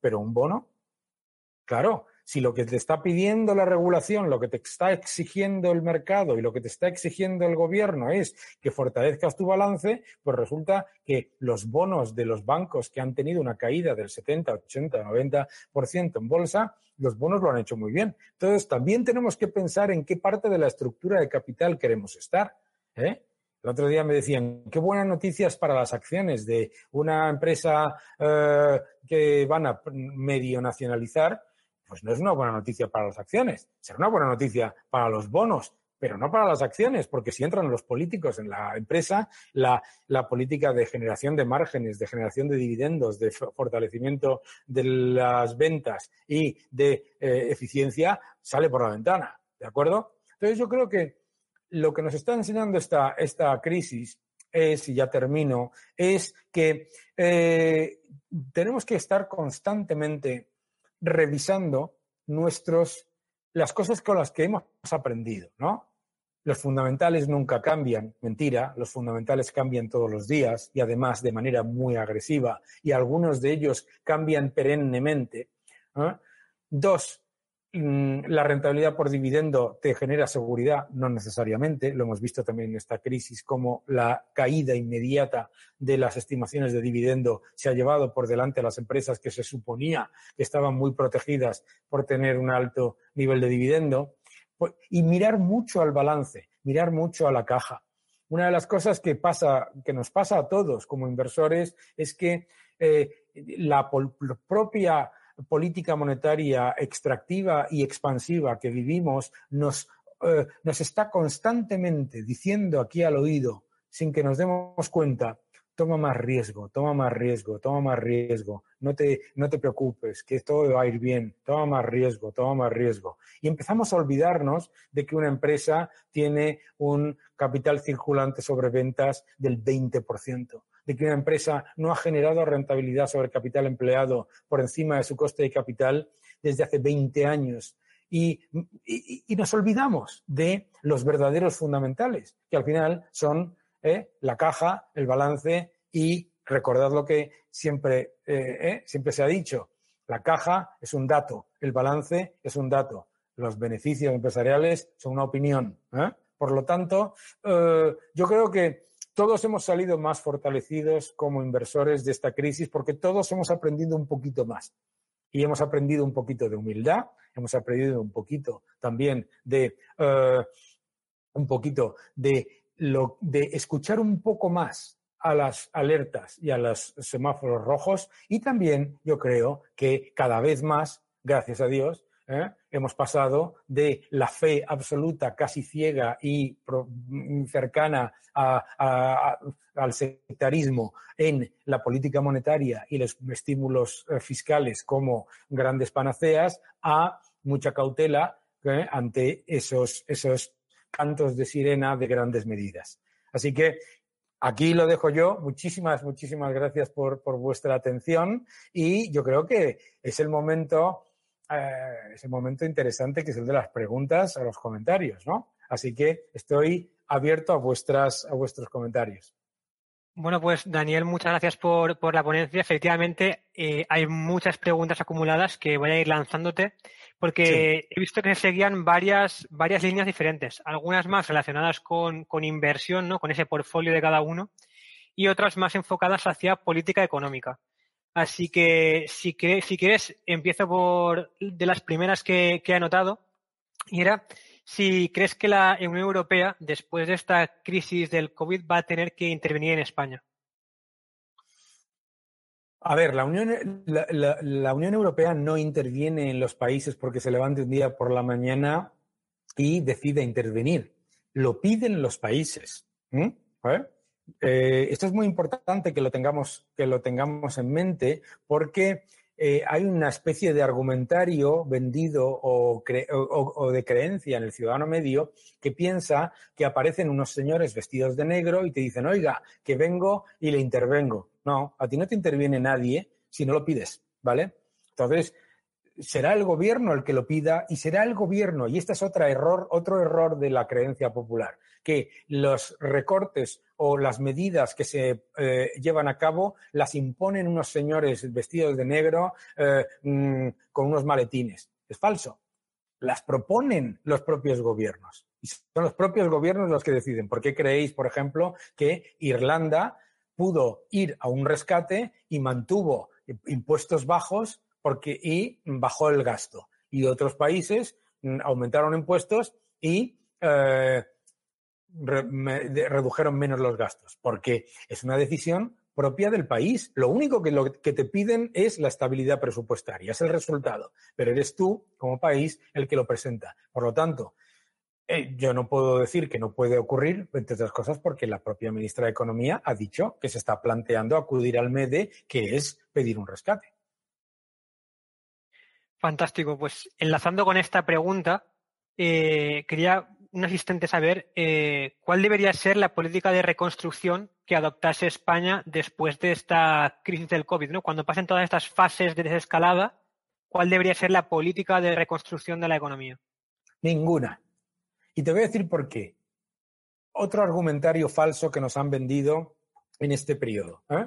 pero un bono, claro, si lo que te está pidiendo la regulación, lo que te está exigiendo el mercado y lo que te está exigiendo el gobierno es que fortalezcas tu balance, pues resulta que los bonos de los bancos que han tenido una caída del setenta, ochenta, noventa por ciento en bolsa, los bonos lo han hecho muy bien. Entonces, también tenemos que pensar en qué parte de la estructura de capital queremos estar, ¿eh? El otro día me decían, qué buenas noticias para las acciones de una empresa eh, que van a medio nacionalizar. Pues no es una buena noticia para las acciones, será una buena noticia para los bonos, pero no para las acciones, porque si entran los políticos en la empresa, la, la política de generación de márgenes, de generación de dividendos, de fortalecimiento de las ventas y de eh, eficiencia sale por la ventana, ¿de acuerdo? Entonces yo creo que lo que nos está enseñando esta, esta crisis es, y ya termino, es que eh, tenemos que estar constantemente revisando nuestros, las cosas con las que hemos aprendido, ¿no? Los fundamentales nunca cambian, mentira, los fundamentales cambian todos los días y además de manera muy agresiva y algunos de ellos cambian perennemente, ¿eh? Dos, la rentabilidad por dividendo te genera seguridad, no necesariamente. Lo hemos visto también en esta crisis, como la caída inmediata de las estimaciones de dividendo se ha llevado por delante a las empresas que se suponía que estaban muy protegidas por tener un alto nivel de dividendo. Y mirar mucho al balance, mirar mucho a la caja. Una de las cosas que pasa, que nos pasa a todos como inversores es que eh, la pol- propia política monetaria extractiva y expansiva que vivimos nos, eh, nos está constantemente diciendo aquí al oído, sin que nos demos cuenta, toma más riesgo, toma más riesgo, toma más riesgo, no te, no te preocupes, que todo va a ir bien, toma más riesgo, toma más riesgo. Y empezamos a olvidarnos de que una empresa tiene un capital circulante sobre ventas del veinte por ciento, de que una empresa no ha generado rentabilidad sobre capital empleado por encima de su coste de capital desde hace veinte años. Y, y, y nos olvidamos de los verdaderos fundamentales, que al final son ¿Eh? la caja, el balance y recordad lo que siempre, eh, eh, siempre se ha dicho, la caja es un dato, el balance es un dato, los beneficios empresariales son una opinión, ¿eh? Por lo tanto, eh, yo creo que todos hemos salido más fortalecidos como inversores de esta crisis porque todos hemos aprendido un poquito más. Y hemos aprendido un poquito de humildad, hemos aprendido un poquito también de eh, un poquito de Lo, de escuchar un poco más a las alertas y a los semáforos rojos y también yo creo que cada vez más, gracias a Dios, ¿eh? hemos pasado de la fe absoluta, casi ciega y pro, cercana a, a, a, al sectarismo en la política monetaria y los estímulos eh, fiscales como grandes panaceas a mucha cautela ¿eh? ante esos, esos cantos de sirena de grandes medidas. Así que aquí lo dejo yo. Muchísimas, muchísimas gracias por, por vuestra atención y yo creo que es el momento, eh, es el momento interesante que es el de las preguntas a los comentarios, ¿no? Así que estoy abierto a vuestras, a vuestros comentarios. Bueno, pues Daniel, muchas gracias por, por la ponencia. Efectivamente, eh, hay muchas preguntas acumuladas que voy a ir lanzándote porque sí. He visto que se seguían varias, varias líneas diferentes, algunas más relacionadas con, con inversión, ¿no? Con ese portfolio de cada uno y otras más enfocadas hacia política económica. Así que si, que, si quieres, empiezo por de las primeras que, que he anotado y era si crees que la Unión Europea, después de esta crisis del COVID, va a tener que intervenir en España. A ver, la Unión, la, la, la Unión Europea no interviene en los países porque se levante un día por la mañana y decide intervenir. Lo piden los países. ¿Mm? ¿Eh? Eh, esto es muy importante que lo tengamos, que lo tengamos en mente porque eh, hay una especie de argumentario vendido o, cre- o, o de creencia en el ciudadano medio que piensa que aparecen unos señores vestidos de negro y te dicen, oiga, que vengo y le intervengo. No, a ti no te interviene nadie si no lo pides, ¿vale? Entonces, será el gobierno el que lo pida y será el gobierno, y este es otro error, otro error de la creencia popular, que los recortes o las medidas que se eh, llevan a cabo las imponen unos señores vestidos de negro eh, mmm, con unos maletines. Es falso. Las proponen los propios gobiernos. Y son los propios gobiernos los que deciden. ¿Por qué creéis, por ejemplo, que Irlanda pudo ir a un rescate y mantuvo impuestos bajos porque, y bajó el gasto? Y otros países aumentaron impuestos y eh, re, me, de, redujeron menos los gastos. Porque es una decisión propia del país. Lo único que, lo que te piden es la estabilidad presupuestaria, es el resultado. Pero eres tú, como país, el que lo presenta. Por lo tanto, eh, yo no puedo decir que no puede ocurrir, entre otras cosas, porque la propia ministra de Economía ha dicho que se está planteando acudir al M E D E, que es pedir un rescate. Fantástico. Pues enlazando con esta pregunta, eh, quería un asistente saber eh, cuál debería ser la política de reconstrucción que adoptase España después de esta crisis del COVID, ¿no? Cuando pasen todas estas fases de desescalada, ¿cuál debería ser la política de reconstrucción de la economía? Ninguna. Y te voy a decir por qué. Otro argumentario falso que nos han vendido en este periodo. ¿eh?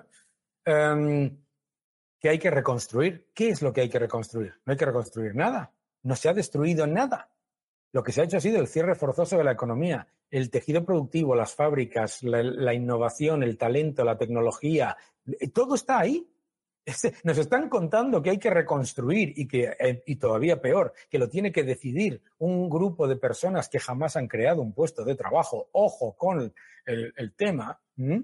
Um, que hay que reconstruir. ¿Qué es lo que hay que reconstruir? No hay que reconstruir nada. No se ha destruido nada. Lo que se ha hecho ha sido el cierre forzoso de la economía, el tejido productivo, las fábricas, la, la innovación, el talento, la tecnología. Todo está ahí. Nos están contando que hay que reconstruir y que, eh, y todavía peor, que lo tiene que decidir un grupo de personas que jamás han creado un puesto de trabajo. Ojo con el, el tema. ¿Mm?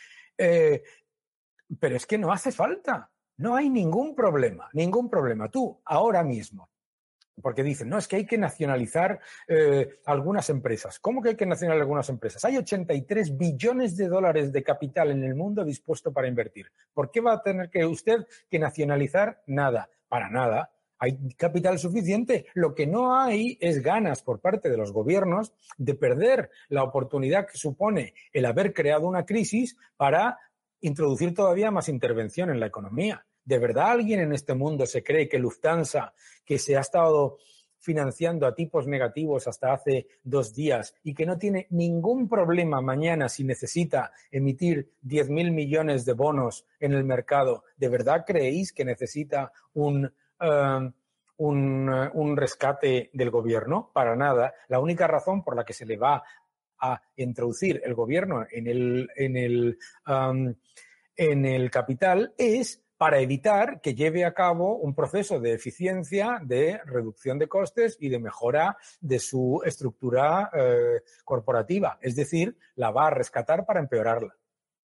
Eh, pero es que no hace falta. No hay ningún problema, ningún problema. Tú, ahora mismo, porque dicen, no, es que hay que nacionalizar eh, algunas empresas. ¿Cómo que hay que nacionalizar algunas empresas? Hay ochenta y tres billones de dólares de capital en el mundo dispuesto para invertir. ¿Por qué va a tener que usted que nacionalizar nada? Para nada. Hay capital suficiente. Lo que no hay es ganas por parte de los gobiernos de perder la oportunidad que supone el haber creado una crisis para introducir todavía más intervención en la economía. ¿De verdad alguien en este mundo se cree que Lufthansa, que se ha estado financiando a tipos negativos hasta hace dos días y que no tiene ningún problema mañana si necesita emitir diez mil millones de bonos en el mercado, ¿de verdad creéis que necesita un, uh, un, uh, un rescate del gobierno? Para nada. La única razón por la que se le va a introducir el gobierno en el, en el, um, en el capital es para evitar que lleve a cabo un proceso de eficiencia, de reducción de costes y de mejora de su estructura eh, corporativa. Es decir, la va a rescatar para empeorarla.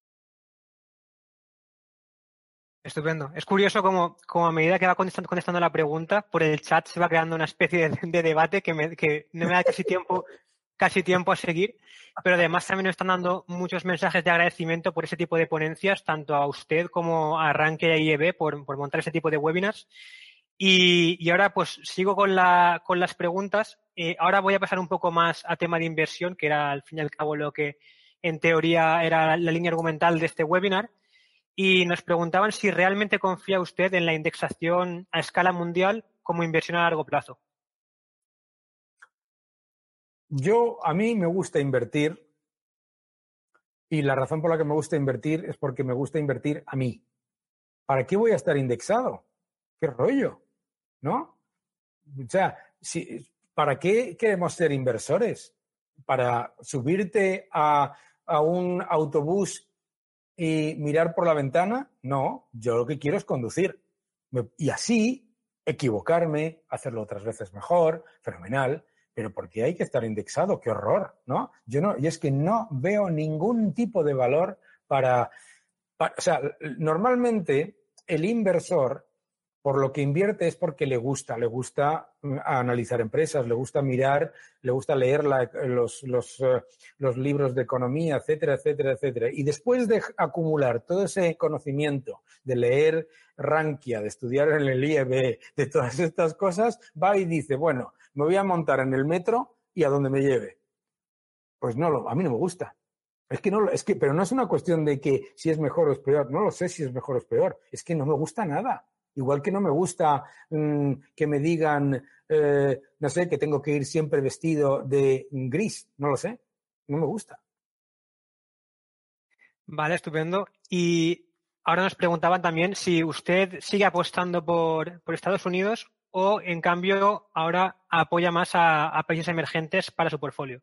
Estupendo. Es curioso cómo, cómo a medida que va contestando, contestando la pregunta, por el chat se va creando una especie de, de debate que, me, que no me da casi tiempo, casi tiempo a seguir, pero además también nos están dando muchos mensajes de agradecimiento por ese tipo de ponencias, tanto a usted como a Rankia y a I E B por, por montar ese tipo de webinars. Y, y ahora pues sigo con, la, con las preguntas. Eh, ahora voy a pasar un poco más a tema de inversión, que era al fin y al cabo lo que en teoría era la línea argumental de este webinar. Y nos preguntaban si realmente confía usted en la indexación a escala mundial como inversión a largo plazo. Yo, a mí me gusta invertir y la razón por la que me gusta invertir es porque me gusta invertir a mí. ¿Para qué voy a estar indexado? ¿Qué rollo? ¿No? O sea, si, ¿para qué queremos ser inversores? ¿Para subirte a, a un autobús y mirar por la ventana? No, yo lo que quiero es conducir. Y así, equivocarme, hacerlo otras veces mejor, fenomenal. Pero ¿por qué hay que estar indexado? ¡Qué horror! ¿No? Yo no, y es que no veo ningún tipo de valor para, para... O sea, normalmente el inversor, por lo que invierte es porque le gusta, le gusta analizar empresas, le gusta mirar, le gusta leer la, los, los, uh, los libros de economía, etcétera, etcétera, etcétera. Y después de acumular todo ese conocimiento, de leer Rankia, de estudiar en el I E B, de todas estas cosas, va y dice, bueno, me voy a montar en el metro y a donde me lleve. Pues no, a mí no me gusta. Es que no, es que, pero no es una cuestión de que si es mejor o es peor. No lo sé si es mejor o es peor. Es que no me gusta nada. Igual que no me gusta mmm, que me digan, eh, no sé, que tengo que ir siempre vestido de gris. No lo sé. No me gusta. Vale, estupendo. Y ahora nos preguntaban también si usted sigue apostando por, por Estados Unidos o, en cambio, ahora apoya más a, a países emergentes para su portfolio.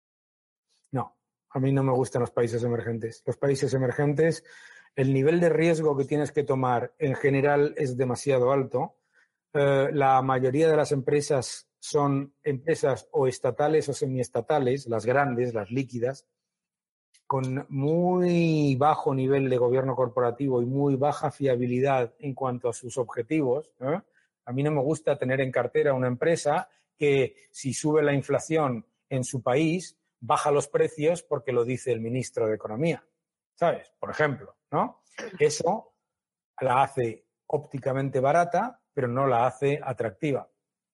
No, a mí no me gustan los países emergentes. Los países emergentes, el nivel de riesgo que tienes que tomar en general es demasiado alto. Eh, la mayoría de las empresas son empresas o estatales o semiestatales, las grandes, las líquidas, con muy bajo nivel de gobierno corporativo y muy baja fiabilidad en cuanto a sus objetivos, ¿eh? A mí no me gusta tener en cartera una empresa que, si sube la inflación en su país, baja los precios porque lo dice el ministro de Economía, ¿sabes? Por ejemplo, ¿no? Eso la hace ópticamente barata, pero no la hace atractiva.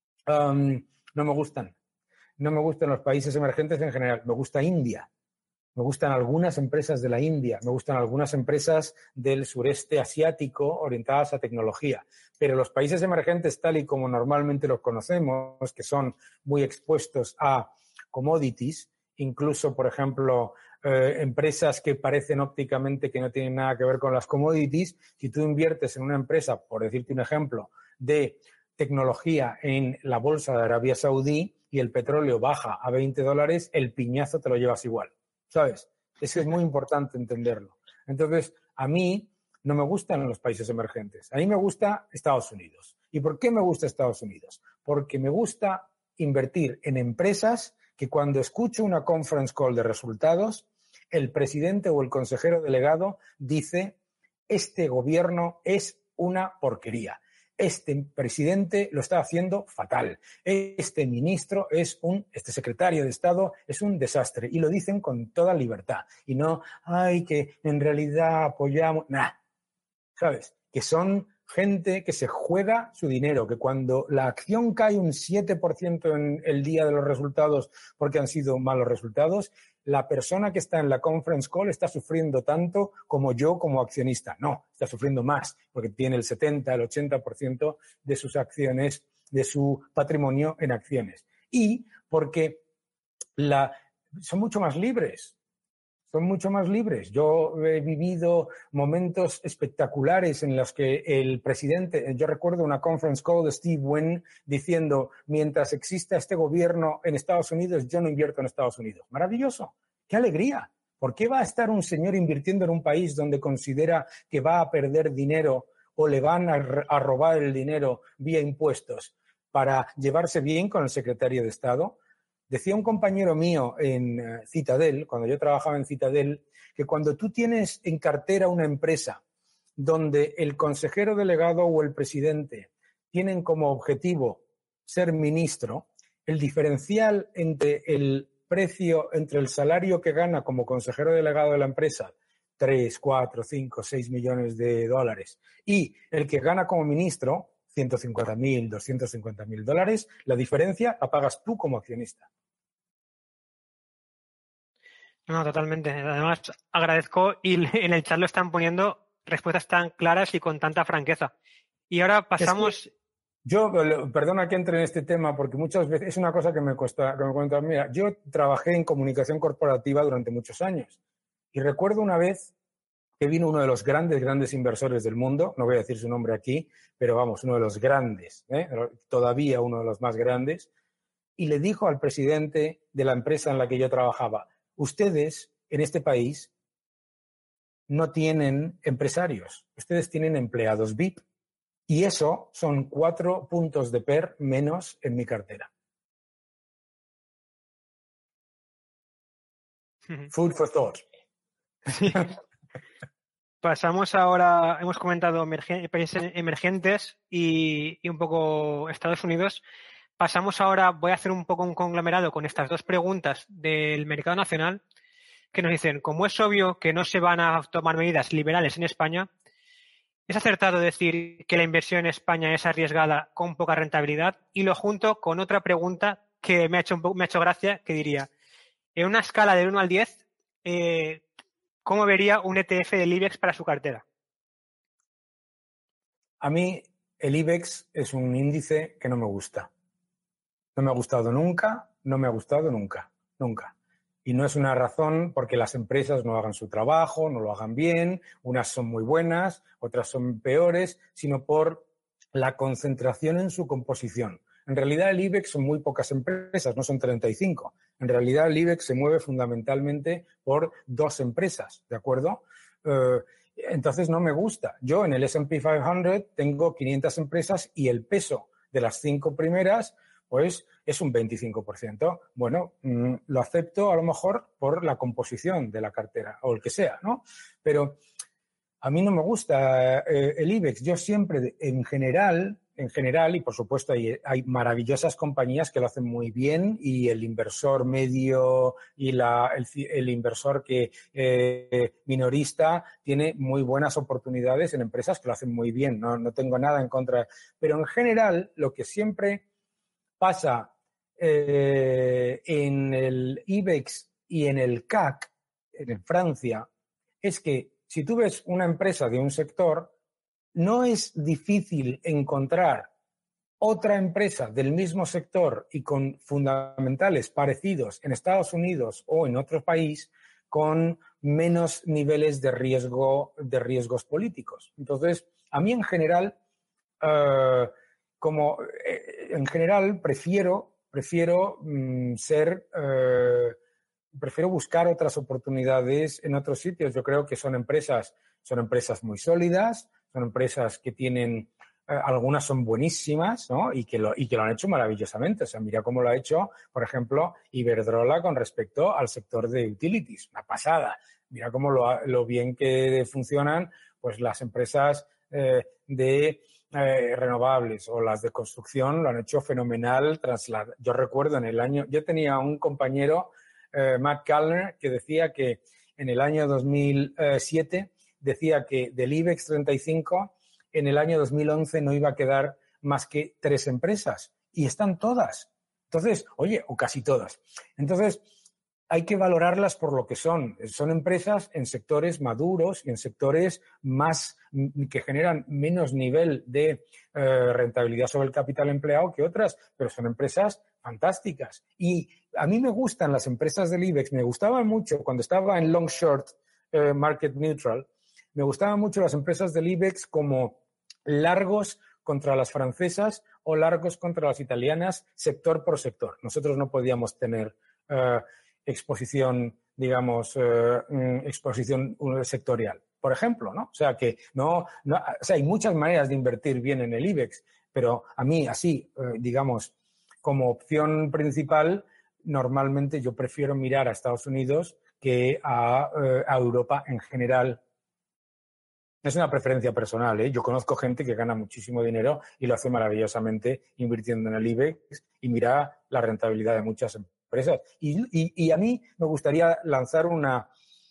Um, no me gustan. No me gustan los países emergentes en general. Me gusta India. Me gustan algunas empresas de la India, me gustan algunas empresas del sureste asiático orientadas a tecnología. Pero los países emergentes, tal y como normalmente los conocemos, que son muy expuestos a commodities, incluso, por ejemplo, eh, empresas que parecen ópticamente que no tienen nada que ver con las commodities, si tú inviertes en una empresa, por decirte un ejemplo, de tecnología en la bolsa de Arabia Saudí y el petróleo baja a veinte dólares, el piñazo te lo llevas igual. ¿Sabes? Eso es muy importante entenderlo. Entonces, a mí no me gustan los países emergentes. A mí me gusta Estados Unidos. ¿Y por qué me gusta Estados Unidos? Porque me gusta invertir en empresas que, cuando escucho una conference call de resultados, el presidente o el consejero delegado dice: este gobierno es una porquería. Este presidente lo está haciendo fatal. Este ministro es un, este secretario de Estado es un desastre. Y lo dicen con toda libertad. Y no, ay, que en realidad apoyamos. Nah, ¿sabes? Que son gente que se juega su dinero, que cuando la acción cae un siete por ciento en el día de los resultados porque han sido malos resultados, la persona que está en la conference call está sufriendo tanto como yo como accionista. No, está sufriendo más porque tiene el setenta, el ochenta por ciento de sus acciones, de su patrimonio en acciones. Y porque la, son mucho más libres. Son mucho más libres. Yo he vivido momentos espectaculares en los que el presidente, yo recuerdo una conference call de Steve Wynn diciendo: mientras exista este gobierno en Estados Unidos, yo no invierto en Estados Unidos. Maravilloso. ¡Qué alegría! ¿Por qué va a estar un señor invirtiendo en un país donde considera que va a perder dinero o le van a, a robar el dinero vía impuestos para llevarse bien con el secretario de Estado? Decía un compañero mío en uh, Citadel, cuando yo trabajaba en Citadel, que cuando tú tienes en cartera una empresa donde el consejero delegado o el presidente tienen como objetivo ser ministro, el diferencial entre el precio, entre el salario que gana como consejero delegado de la empresa, tres, cuatro, cinco, seis millones de dólares, y el que gana como ministro, ciento cincuenta mil, doscientos cincuenta mil dólares, la diferencia la pagas tú como accionista. No, totalmente. Además, agradezco y en el chat lo están poniendo respuestas tan claras y con tanta franqueza. Y ahora pasamos... Es que yo, perdona que entre en este tema, porque muchas veces es una cosa que me cuesta, que me cuenta. Mira, yo trabajé en comunicación corporativa durante muchos años y recuerdo una vez que vino uno de los grandes, grandes inversores del mundo, no voy a decir su nombre aquí, pero vamos, uno de los grandes, ¿eh? Todavía uno de los más grandes, y le dijo al presidente de la empresa en la que yo trabajaba: ustedes en este país no tienen empresarios, ustedes tienen empleados V I P, y eso son cuatro puntos de P E R menos en mi cartera. Food for thought. Sí. Pasamos ahora, hemos comentado emergen, países emergentes y, y un poco Estados Unidos. Pasamos ahora, voy a hacer un poco un conglomerado con estas dos preguntas del mercado nacional, que nos dicen: como es obvio que no se van a tomar medidas liberales en España, ¿es acertado decir que la inversión en España es arriesgada con poca rentabilidad? Y lo junto con otra pregunta que me ha hecho, un poco, me ha hecho gracia, que diría: en una escala del uno al diez, eh, ¿cómo vería un E T F del IBEX para su cartera? A mí el IBEX es un índice que no me gusta. No me ha gustado nunca, no me ha gustado nunca, nunca. Y no es una razón porque las empresas no hagan su trabajo, no lo hagan bien, unas son muy buenas, otras son peores, sino por la concentración en su composición. En realidad el IBEX son muy pocas empresas, no son treinta y cinco. En realidad el IBEX se mueve fundamentalmente por dos empresas, ¿de acuerdo? Eh, entonces no me gusta. Yo en el ese and pe quinientos tengo quinientas empresas y el peso de las cinco primeras pues es un veinticinco por ciento. Bueno, mmm, lo acepto a lo mejor por la composición de la cartera o el que sea, ¿no? Pero a mí no me gusta eh, el IBEX. Yo siempre, en general, en general, y por supuesto hay, hay maravillosas compañías que lo hacen muy bien y el inversor medio y la, el, el inversor que eh, minorista tiene muy buenas oportunidades en empresas que lo hacen muy bien. No, no tengo nada en contra. Pero en general, lo que siempre pasa eh, en el IBEX y en el C A C, en Francia, es que si tú ves una empresa de un sector, no es difícil encontrar otra empresa del mismo sector y con fundamentales parecidos en Estados Unidos o en otro país con menos niveles de riesgo, de riesgos políticos. Entonces, a mí en general, uh, como eh, en general prefiero, prefiero mm, ser... Uh, prefiero buscar otras oportunidades en otros sitios. Yo creo que son empresas, son empresas muy sólidas, son empresas que tienen, eh, algunas son buenísimas, ¿no? Y que, lo, y que lo han hecho maravillosamente. O sea, mira cómo lo ha hecho, por ejemplo, Iberdrola con respecto al sector de utilities. Una pasada. Mira cómo lo, lo bien que funcionan pues las empresas eh, de eh, renovables o las de construcción, lo han hecho fenomenal. Trasla- yo recuerdo en el año, yo tenía un compañero, Uh, Matt Kallner, que decía que en el año dos mil siete decía que del IBEX treinta y cinco en el año dos mil once no iba a quedar más que tres empresas y están todas. Entonces, oye, o casi todas. Entonces, hay que valorarlas por lo que son. Son empresas en sectores maduros y en sectores más que generan menos nivel de eh, rentabilidad sobre el capital empleado que otras, pero son empresas fantásticas. Y a mí me gustan las empresas del IBEX, me gustaban mucho cuando estaba en long short eh, market neutral, me gustaban mucho las empresas del IBEX como largos contra las francesas o largos contra las italianas, sector por sector. Nosotros no podíamos tener eh, exposición, digamos, eh, exposición sectorial, por ejemplo, ¿no? O sea, que no, no, o sea, hay muchas maneras de invertir bien en el IBEX, pero a mí, así, eh, digamos, como opción principal, normalmente yo prefiero mirar a Estados Unidos que a, eh, a Europa en general. Es una preferencia personal, ¿eh? Yo conozco gente que gana muchísimo dinero y lo hace maravillosamente invirtiendo en el IBEX y mira la rentabilidad de muchas empresas. Y, y, y a mí me gustaría lanzar una,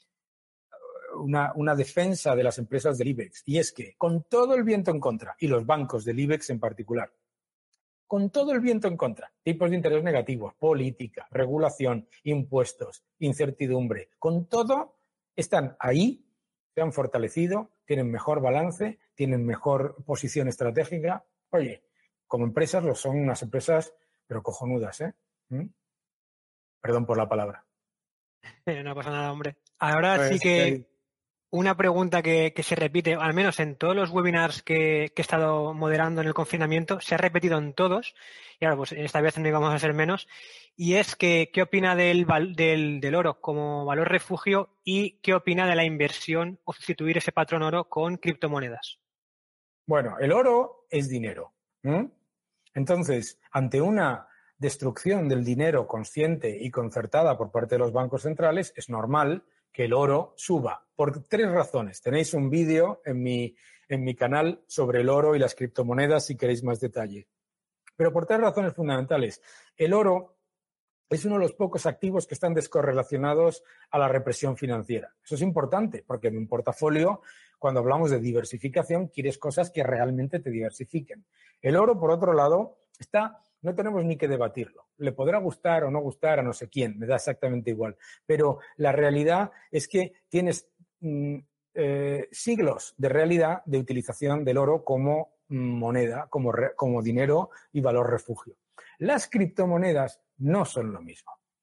una, una defensa de las empresas del IBEX. Y es que con todo el viento en contra, y los bancos del IBEX en particular, con todo el viento en contra, tipos de interés negativos, política, regulación, impuestos, incertidumbre, con todo están ahí, se han fortalecido, tienen mejor balance, tienen mejor posición estratégica. Oye, como empresas lo son unas empresas, pero cojonudas, ¿eh? ¿Mm? Perdón por la palabra. No pasa nada, hombre. Ahora Pues, sí que eh, una pregunta que, que se repite, al menos en todos los webinars que, que he estado moderando en el confinamiento, se ha repetido en todos, y ahora pues esta vez no íbamos a ser menos, y es que qué opina del, del, del oro como valor refugio y qué opina de la inversión o sustituir ese patrón oro con criptomonedas. Bueno, el oro es dinero. ¿Mm? Entonces, ante una destrucción del dinero consciente y concertada por parte de los bancos centrales, es normal que el oro suba, por tres razones. Tenéis un vídeo en mi, en mi canal sobre el oro y las criptomonedas si queréis más detalle. Pero por tres razones fundamentales. El oro es uno de los pocos activos que están descorrelacionados a la represión financiera. Eso es importante, porque en un portafolio, cuando hablamos de diversificación, quieres cosas que realmente te diversifiquen. El oro, por otro lado, está... No tenemos ni que debatirlo. Le podrá gustar o no gustar a no sé quién, me da exactamente igual. Pero la realidad es que tienes mm, eh, siglos de realidad de utilización del oro como moneda, como, re, como dinero y valor refugio. Las criptomonedas no son lo mismo.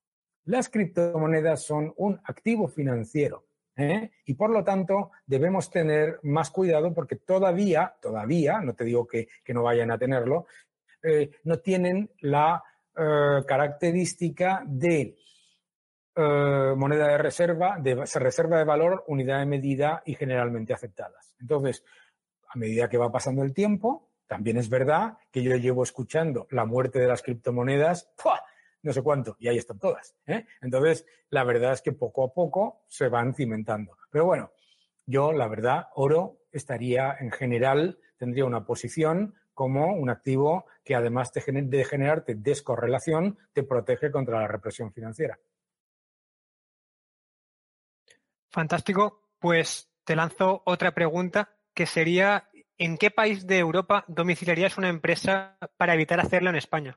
Las criptomonedas son un activo financiero, ¿eh? Y por lo tanto debemos tener más cuidado porque todavía, todavía, no te digo que, que no vayan a tenerlo, eh, no tienen la eh, característica de eh, moneda de reserva, de reserva de valor, unidad de medida y generalmente aceptadas. Entonces, a medida que va pasando el tiempo, también es verdad que yo llevo escuchando la muerte de las criptomonedas, ¡pua!, no sé cuánto, y ahí están todas, ¿eh? Entonces, la verdad es que poco a poco se van cimentando. Pero bueno, yo, la verdad, oro estaría en general, tendría una posición como un activo que además de generarte descorrelación, te protege contra la represión financiera. Fantástico. Pues te lanzo otra pregunta que sería, ¿en qué país de Europa domiciliarías una empresa para evitar hacerlo en España?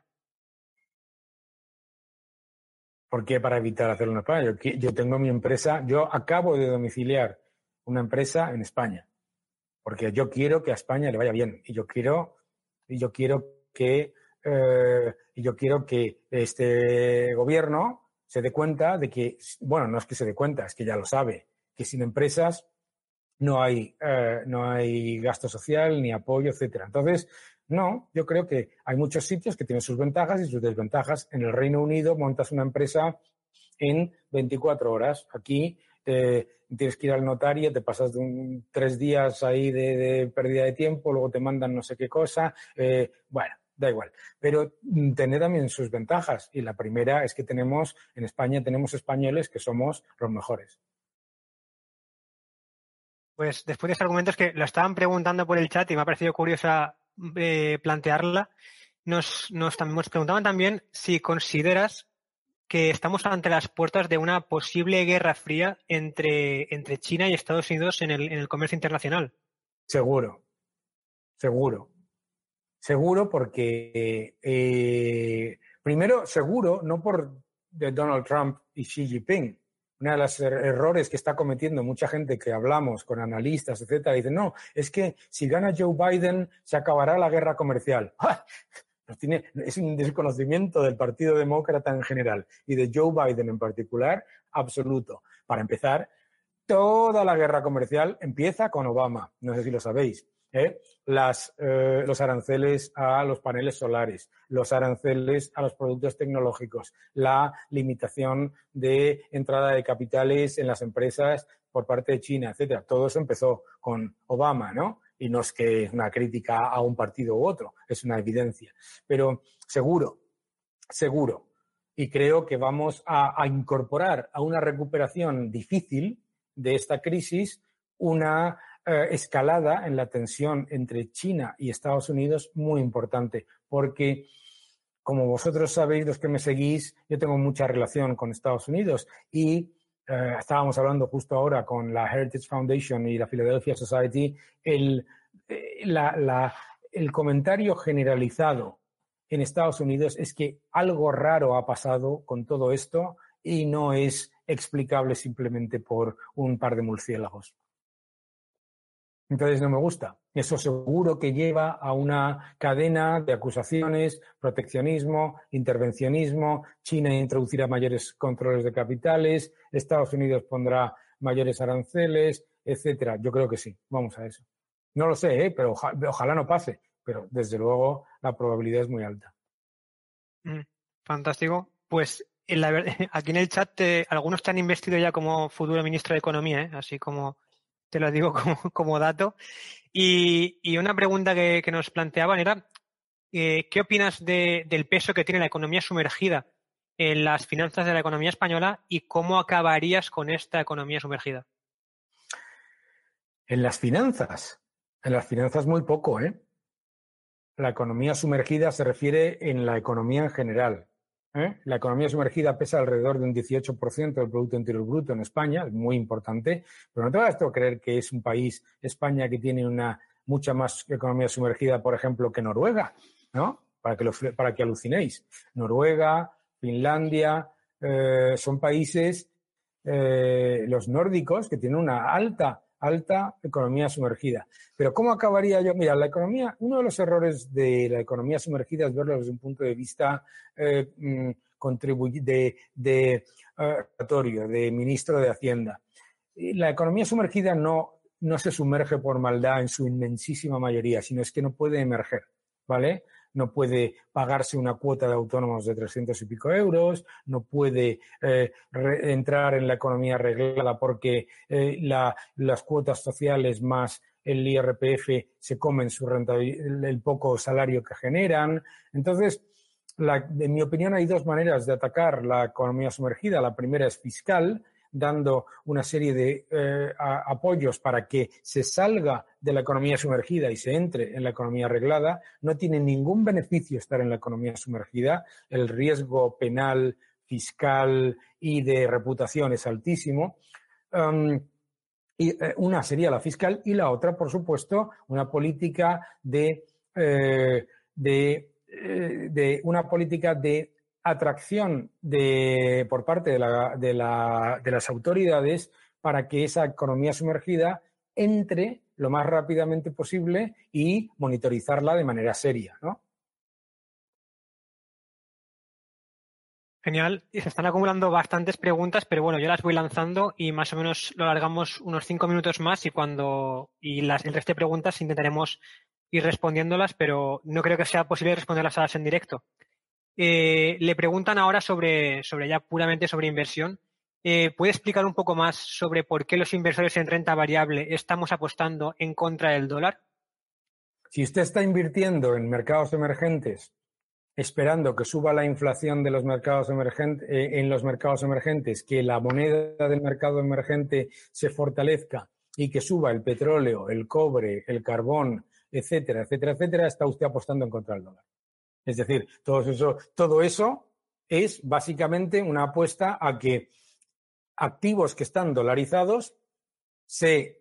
¿Por qué para evitar hacerlo en España? Yo, yo tengo mi empresa, yo acabo de domiciliar una empresa en España, porque yo quiero que a España le vaya bien y yo quiero, y yo quiero que eh, y yo quiero que este gobierno se dé cuenta de que, bueno, no es que se dé cuenta, es que ya lo sabe, que sin empresas no hay, eh, no hay gasto social ni apoyo, etcétera. Entonces, no, yo creo que hay muchos sitios que tienen sus ventajas y sus desventajas. En el Reino Unido montas una empresa en veinticuatro horas. Aquí eh, tienes que ir al notario, te pasas de un, tres días ahí de, de pérdida de tiempo, luego te mandan no sé qué cosa. Eh, bueno, da igual. Pero tiene también sus ventajas. Y la primera es que tenemos, en España tenemos españoles que somos los mejores. Pues después de este argumento es que lo estaban preguntando por el chat y me ha parecido curiosa eh, plantearla. Nos, nos, nos preguntaban también si consideras que estamos ante las puertas de una posible guerra fría entre, entre China y Estados Unidos en el, en el comercio internacional. Seguro, seguro. Seguro porque, eh, primero, seguro, no por de Donald Trump y Xi Jinping. Uno de los er errores que está cometiendo mucha gente que hablamos con analistas, etcétera, dicen, no, es que si gana Joe Biden se acabará la guerra comercial. ¡Ah! No tiene, es un desconocimiento del Partido Demócrata en general y de Joe Biden en particular, absoluto. Para empezar, toda la guerra comercial empieza con Obama, no sé si lo sabéis. ¿Eh? Las, eh, los aranceles a los paneles solares, los aranceles a los productos tecnológicos, la limitación de entrada de capitales en las empresas por parte de China, etcétera. Todo eso empezó con Obama, ¿no? Y no es que es una crítica a un partido u otro, es una evidencia. Pero seguro, seguro, y creo que vamos a, a incorporar a una recuperación difícil de esta crisis una eh, escalada en la tensión entre China y Estados Unidos muy importante, porque como vosotros sabéis, los que me seguís, yo tengo mucha relación con Estados Unidos y eh, estábamos hablando justo ahora con la Heritage Foundation y la Philadelphia Society, el, eh, la, la, el comentario generalizado en Estados Unidos es que algo raro ha pasado con todo esto y no es explicable simplemente por un par de murciélagos. Entonces no me gusta. Eso seguro que lleva a una cadena de acusaciones, proteccionismo, intervencionismo. China introducirá mayores controles de capitales, Estados Unidos pondrá mayores aranceles, etcétera. Yo creo que sí. Vamos a eso. No lo sé, ¿eh? Pero oja, ojalá no pase. Pero desde luego la probabilidad es muy alta. Mm, fantástico. Pues en la, aquí en el chat te, algunos te han investido ya como futuro ministro de Economía, ¿eh? Así como te lo digo como, como dato. Y, y una pregunta que, que nos planteaban era, eh, ¿qué opinas de, del peso que tiene la economía sumergida en las finanzas de la economía española y cómo acabarías con esta economía sumergida? En las finanzas, en las finanzas muy poco, ¿eh? La economía sumergida se refiere en la economía en general. ¿eh? La economía sumergida pesa alrededor de un dieciocho por ciento del Producto Interior Bruto en España, es muy importante, pero no te vas a creer que es un país, España, que tiene una mucha más economía sumergida, por ejemplo, que Noruega, ¿no? Para que, lo, para que alucinéis. Noruega, Finlandia, eh, son países, eh, los nórdicos, que tienen una alta alta economía sumergida. Pero ¿cómo acabaría yo? Mira, la economía, uno de los errores de la economía sumergida es verlo desde un punto de vista eh, contribu- de, de, uh, de ministro de Hacienda. La economía sumergida no, no se sumerge por maldad en su inmensísima mayoría, sino es que no puede emerger, ¿vale? No puede pagarse una cuota de autónomos de trescientos y pico euros, no puede eh, re- entrar en la economía reglada porque eh, la, las cuotas sociales más el I R P F se comen su rentabil- el poco salario que generan. Entonces, la, en mi opinión, hay dos maneras de atacar la economía sumergida. La primera es fiscal, dando una serie de eh, a, apoyos para que se salga de la economía sumergida y se entre en la economía reglada. No tiene ningún beneficio estar en la economía sumergida. El riesgo penal, fiscal y de reputación es altísimo. Um, y, eh, una sería la fiscal y la otra, por supuesto, una política de, eh, de, eh, de una política de atracción de, por parte de, la, de, la, de las autoridades para que esa economía sumergida entre lo más rápidamente posible y monitorizarla de manera seria, ¿no? Genial. Y se están acumulando bastantes preguntas, pero bueno, yo las voy lanzando y más o menos lo alargamos unos cinco minutos más y cuando y las, el resto de preguntas intentaremos ir respondiéndolas, pero no creo que sea posible responderlas a las en directo. Eh, le preguntan ahora sobre, sobre ya puramente sobre inversión. Eh, ¿Puede explicar un poco más sobre por qué los inversores en renta variable estamos apostando en contra del dólar? Si usted está invirtiendo en mercados emergentes, esperando que suba la inflación de los mercados emergentes, eh, en los mercados emergentes, que la moneda del mercado emergente se fortalezca y que suba el petróleo, el cobre, el carbón, etcétera, etcétera, etcétera, está usted apostando en contra del dólar. Es decir, todo eso, todo eso es básicamente una apuesta a que activos que están dolarizados se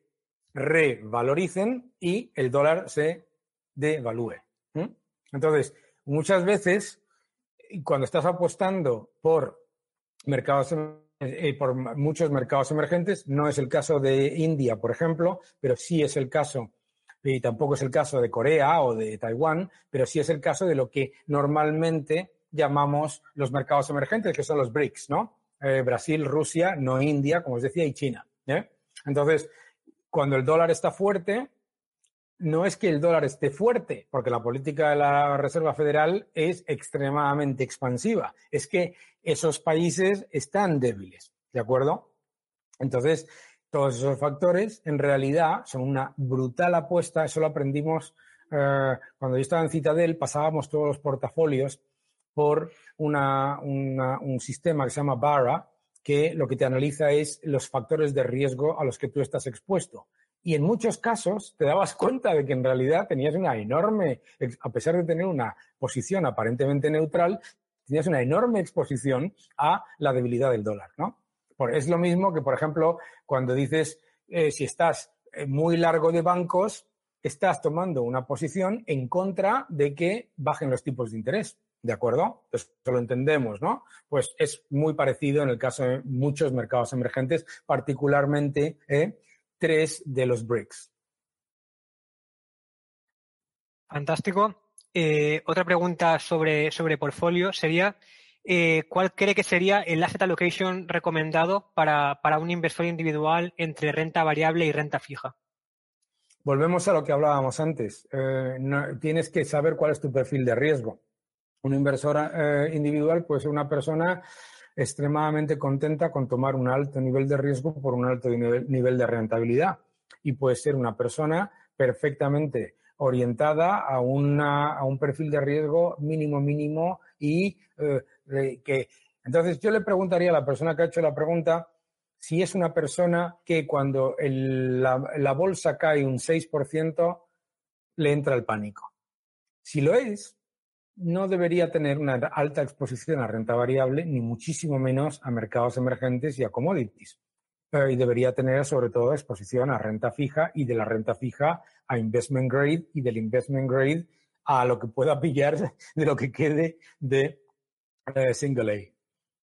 revaloricen y el dólar se devalúe. ¿Mm? Entonces, muchas veces, cuando estás apostando por mercados, eh, por muchos mercados emergentes, no es el caso de India, por ejemplo, pero sí es el caso, y tampoco es el caso de Corea o de Taiwán, pero sí es el caso de lo que normalmente llamamos los mercados emergentes, que son los BRICS, ¿no? Eh, Brasil, Rusia, no India, como os decía, y China, ¿eh? Entonces, cuando el dólar está fuerte, no es que el dólar esté fuerte, porque la política de la Reserva Federal es extremadamente expansiva, es que esos países están débiles, ¿de acuerdo? Entonces, todos esos factores en realidad son una brutal apuesta. Eso lo aprendimos eh, cuando yo estaba en Citadel, pasábamos todos los portafolios por una, una, un sistema que se llama Barra, que lo que te analiza es los factores de riesgo a los que tú estás expuesto. Y en muchos casos te dabas cuenta de que en realidad tenías una enorme, a pesar de tener una posición aparentemente neutral, tenías una enorme exposición a la debilidad del dólar, ¿no? Es lo mismo que, por ejemplo, cuando dices, eh, si estás muy largo de bancos, estás tomando una posición en contra de que bajen los tipos de interés, ¿de acuerdo? Eso lo entendemos, ¿no? Pues es muy parecido en el caso de muchos mercados emergentes, particularmente eh, tres de los BRICS. Fantástico. Eh, otra pregunta sobre, sobre portfolio sería, eh, ¿cuál cree que sería el asset allocation recomendado para, para un inversor individual entre renta variable y renta fija? Volvemos a lo que hablábamos antes. Eh, no, tienes que saber cuál es tu perfil de riesgo. Un inversor eh, individual puede ser una persona extremadamente contenta con tomar un alto nivel de riesgo por un alto nivel, nivel de rentabilidad. Y puede ser una persona perfectamente orientada a, una, a un perfil de riesgo mínimo, mínimo y eh, que... Entonces, yo le preguntaría a la persona que ha hecho la pregunta si es una persona que cuando el, la, la bolsa cae un seis por ciento le entra el pánico. Si lo es, no debería tener una alta exposición a renta variable, ni muchísimo menos a mercados emergentes y a commodities. Eh, y debería tener sobre todo exposición a renta fija y de la renta fija a investment grade y del investment grade a lo que pueda pillar de lo que quede de eh, single A.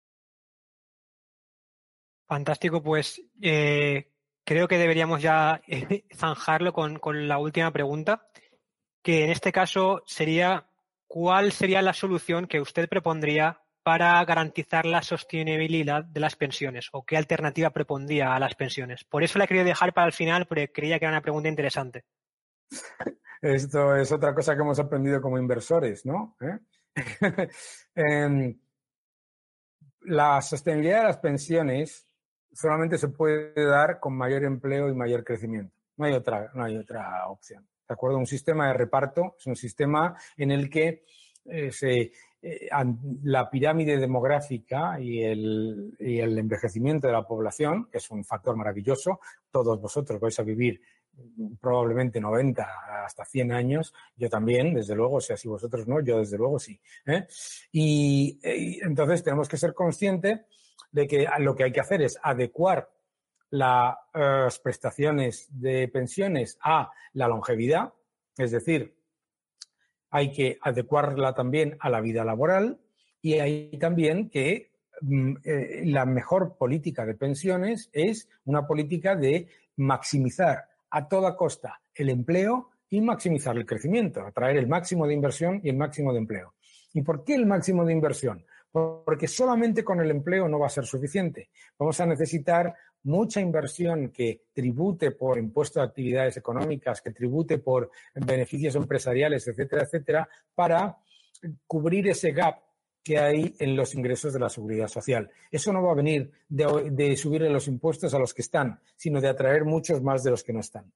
Fantástico, pues eh, creo que deberíamos ya eh, zanjarlo con, con la última pregunta, que en este caso sería, ¿cuál sería la solución que usted propondría para garantizar la sostenibilidad de las pensiones o qué alternativa propondría a las pensiones. Por eso la he querido dejar para el final, porque creía que era una pregunta interesante. Esto es otra cosa que hemos aprendido como inversores, ¿no? ¿Eh? eh, la sostenibilidad de las pensiones solamente se puede dar con mayor empleo y mayor crecimiento. No hay otra, no hay otra opción. ¿De acuerdo? Un sistema de reparto es un sistema en el que eh, se, eh, la pirámide demográfica y el, y el envejecimiento de la población, que es un factor maravilloso, todos vosotros vais a vivir probablemente noventa hasta cien años, yo también, desde luego, o sea, si vosotros no, yo desde luego sí. ¿eh? Y, y entonces tenemos que ser conscientes de que lo que hay que hacer es adecuar las uh, prestaciones de pensiones a la longevidad, es decir, hay que adecuarla también a la vida laboral y hay también que mm, eh, la mejor política de pensiones es una política de maximizar a toda costa el empleo y maximizar el crecimiento, atraer el máximo de inversión y el máximo de empleo. ¿Y por qué el máximo de inversión? Porque solamente con el empleo no va a ser suficiente. Vamos a necesitar mucha inversión que tribute por impuesto de actividades económicas, que tribute por beneficios empresariales, etcétera, etcétera, para cubrir ese gap que hay en los ingresos de la seguridad social. Eso no va a venir de, de subirle los impuestos a los que están, sino de atraer muchos más de los que no están.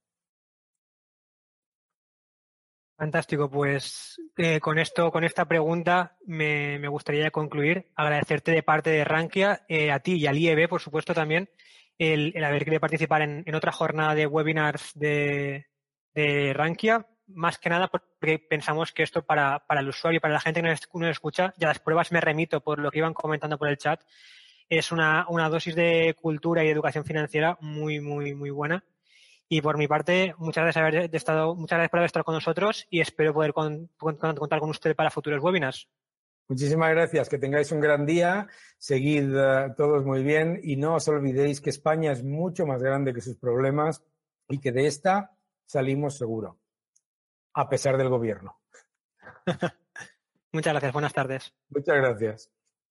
Fantástico, pues eh, con esto, con esta pregunta me, me gustaría concluir. Agradecerte de parte de Rankia, eh, a ti y al I E B, por supuesto, también, el, el haber querido participar en, en otra jornada de webinars de, de Rankia. Más que nada porque pensamos que esto para, para el usuario y para la gente que nos, nos escucha, ya las pruebas me remito por lo que iban comentando por el chat, es una, una dosis de cultura y de educación financiera muy, muy, muy buena. Y por mi parte, muchas gracias, haber estado, muchas gracias por haber estado con nosotros y espero poder con, con, contar con usted para futuros webinars. Muchísimas gracias, que tengáis un gran día, seguid uh, todos muy bien y no os olvidéis que España es mucho más grande que sus problemas y que de esta salimos seguro. A pesar del gobierno. Muchas gracias. Buenas tardes. Muchas gracias.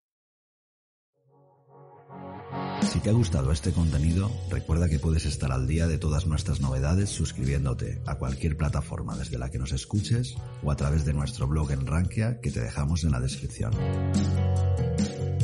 Si te ha gustado este contenido, recuerda que puedes estar al día de todas nuestras novedades suscribiéndote a cualquier plataforma desde la que nos escuches o a través de nuestro blog en Rankia que te dejamos en la descripción.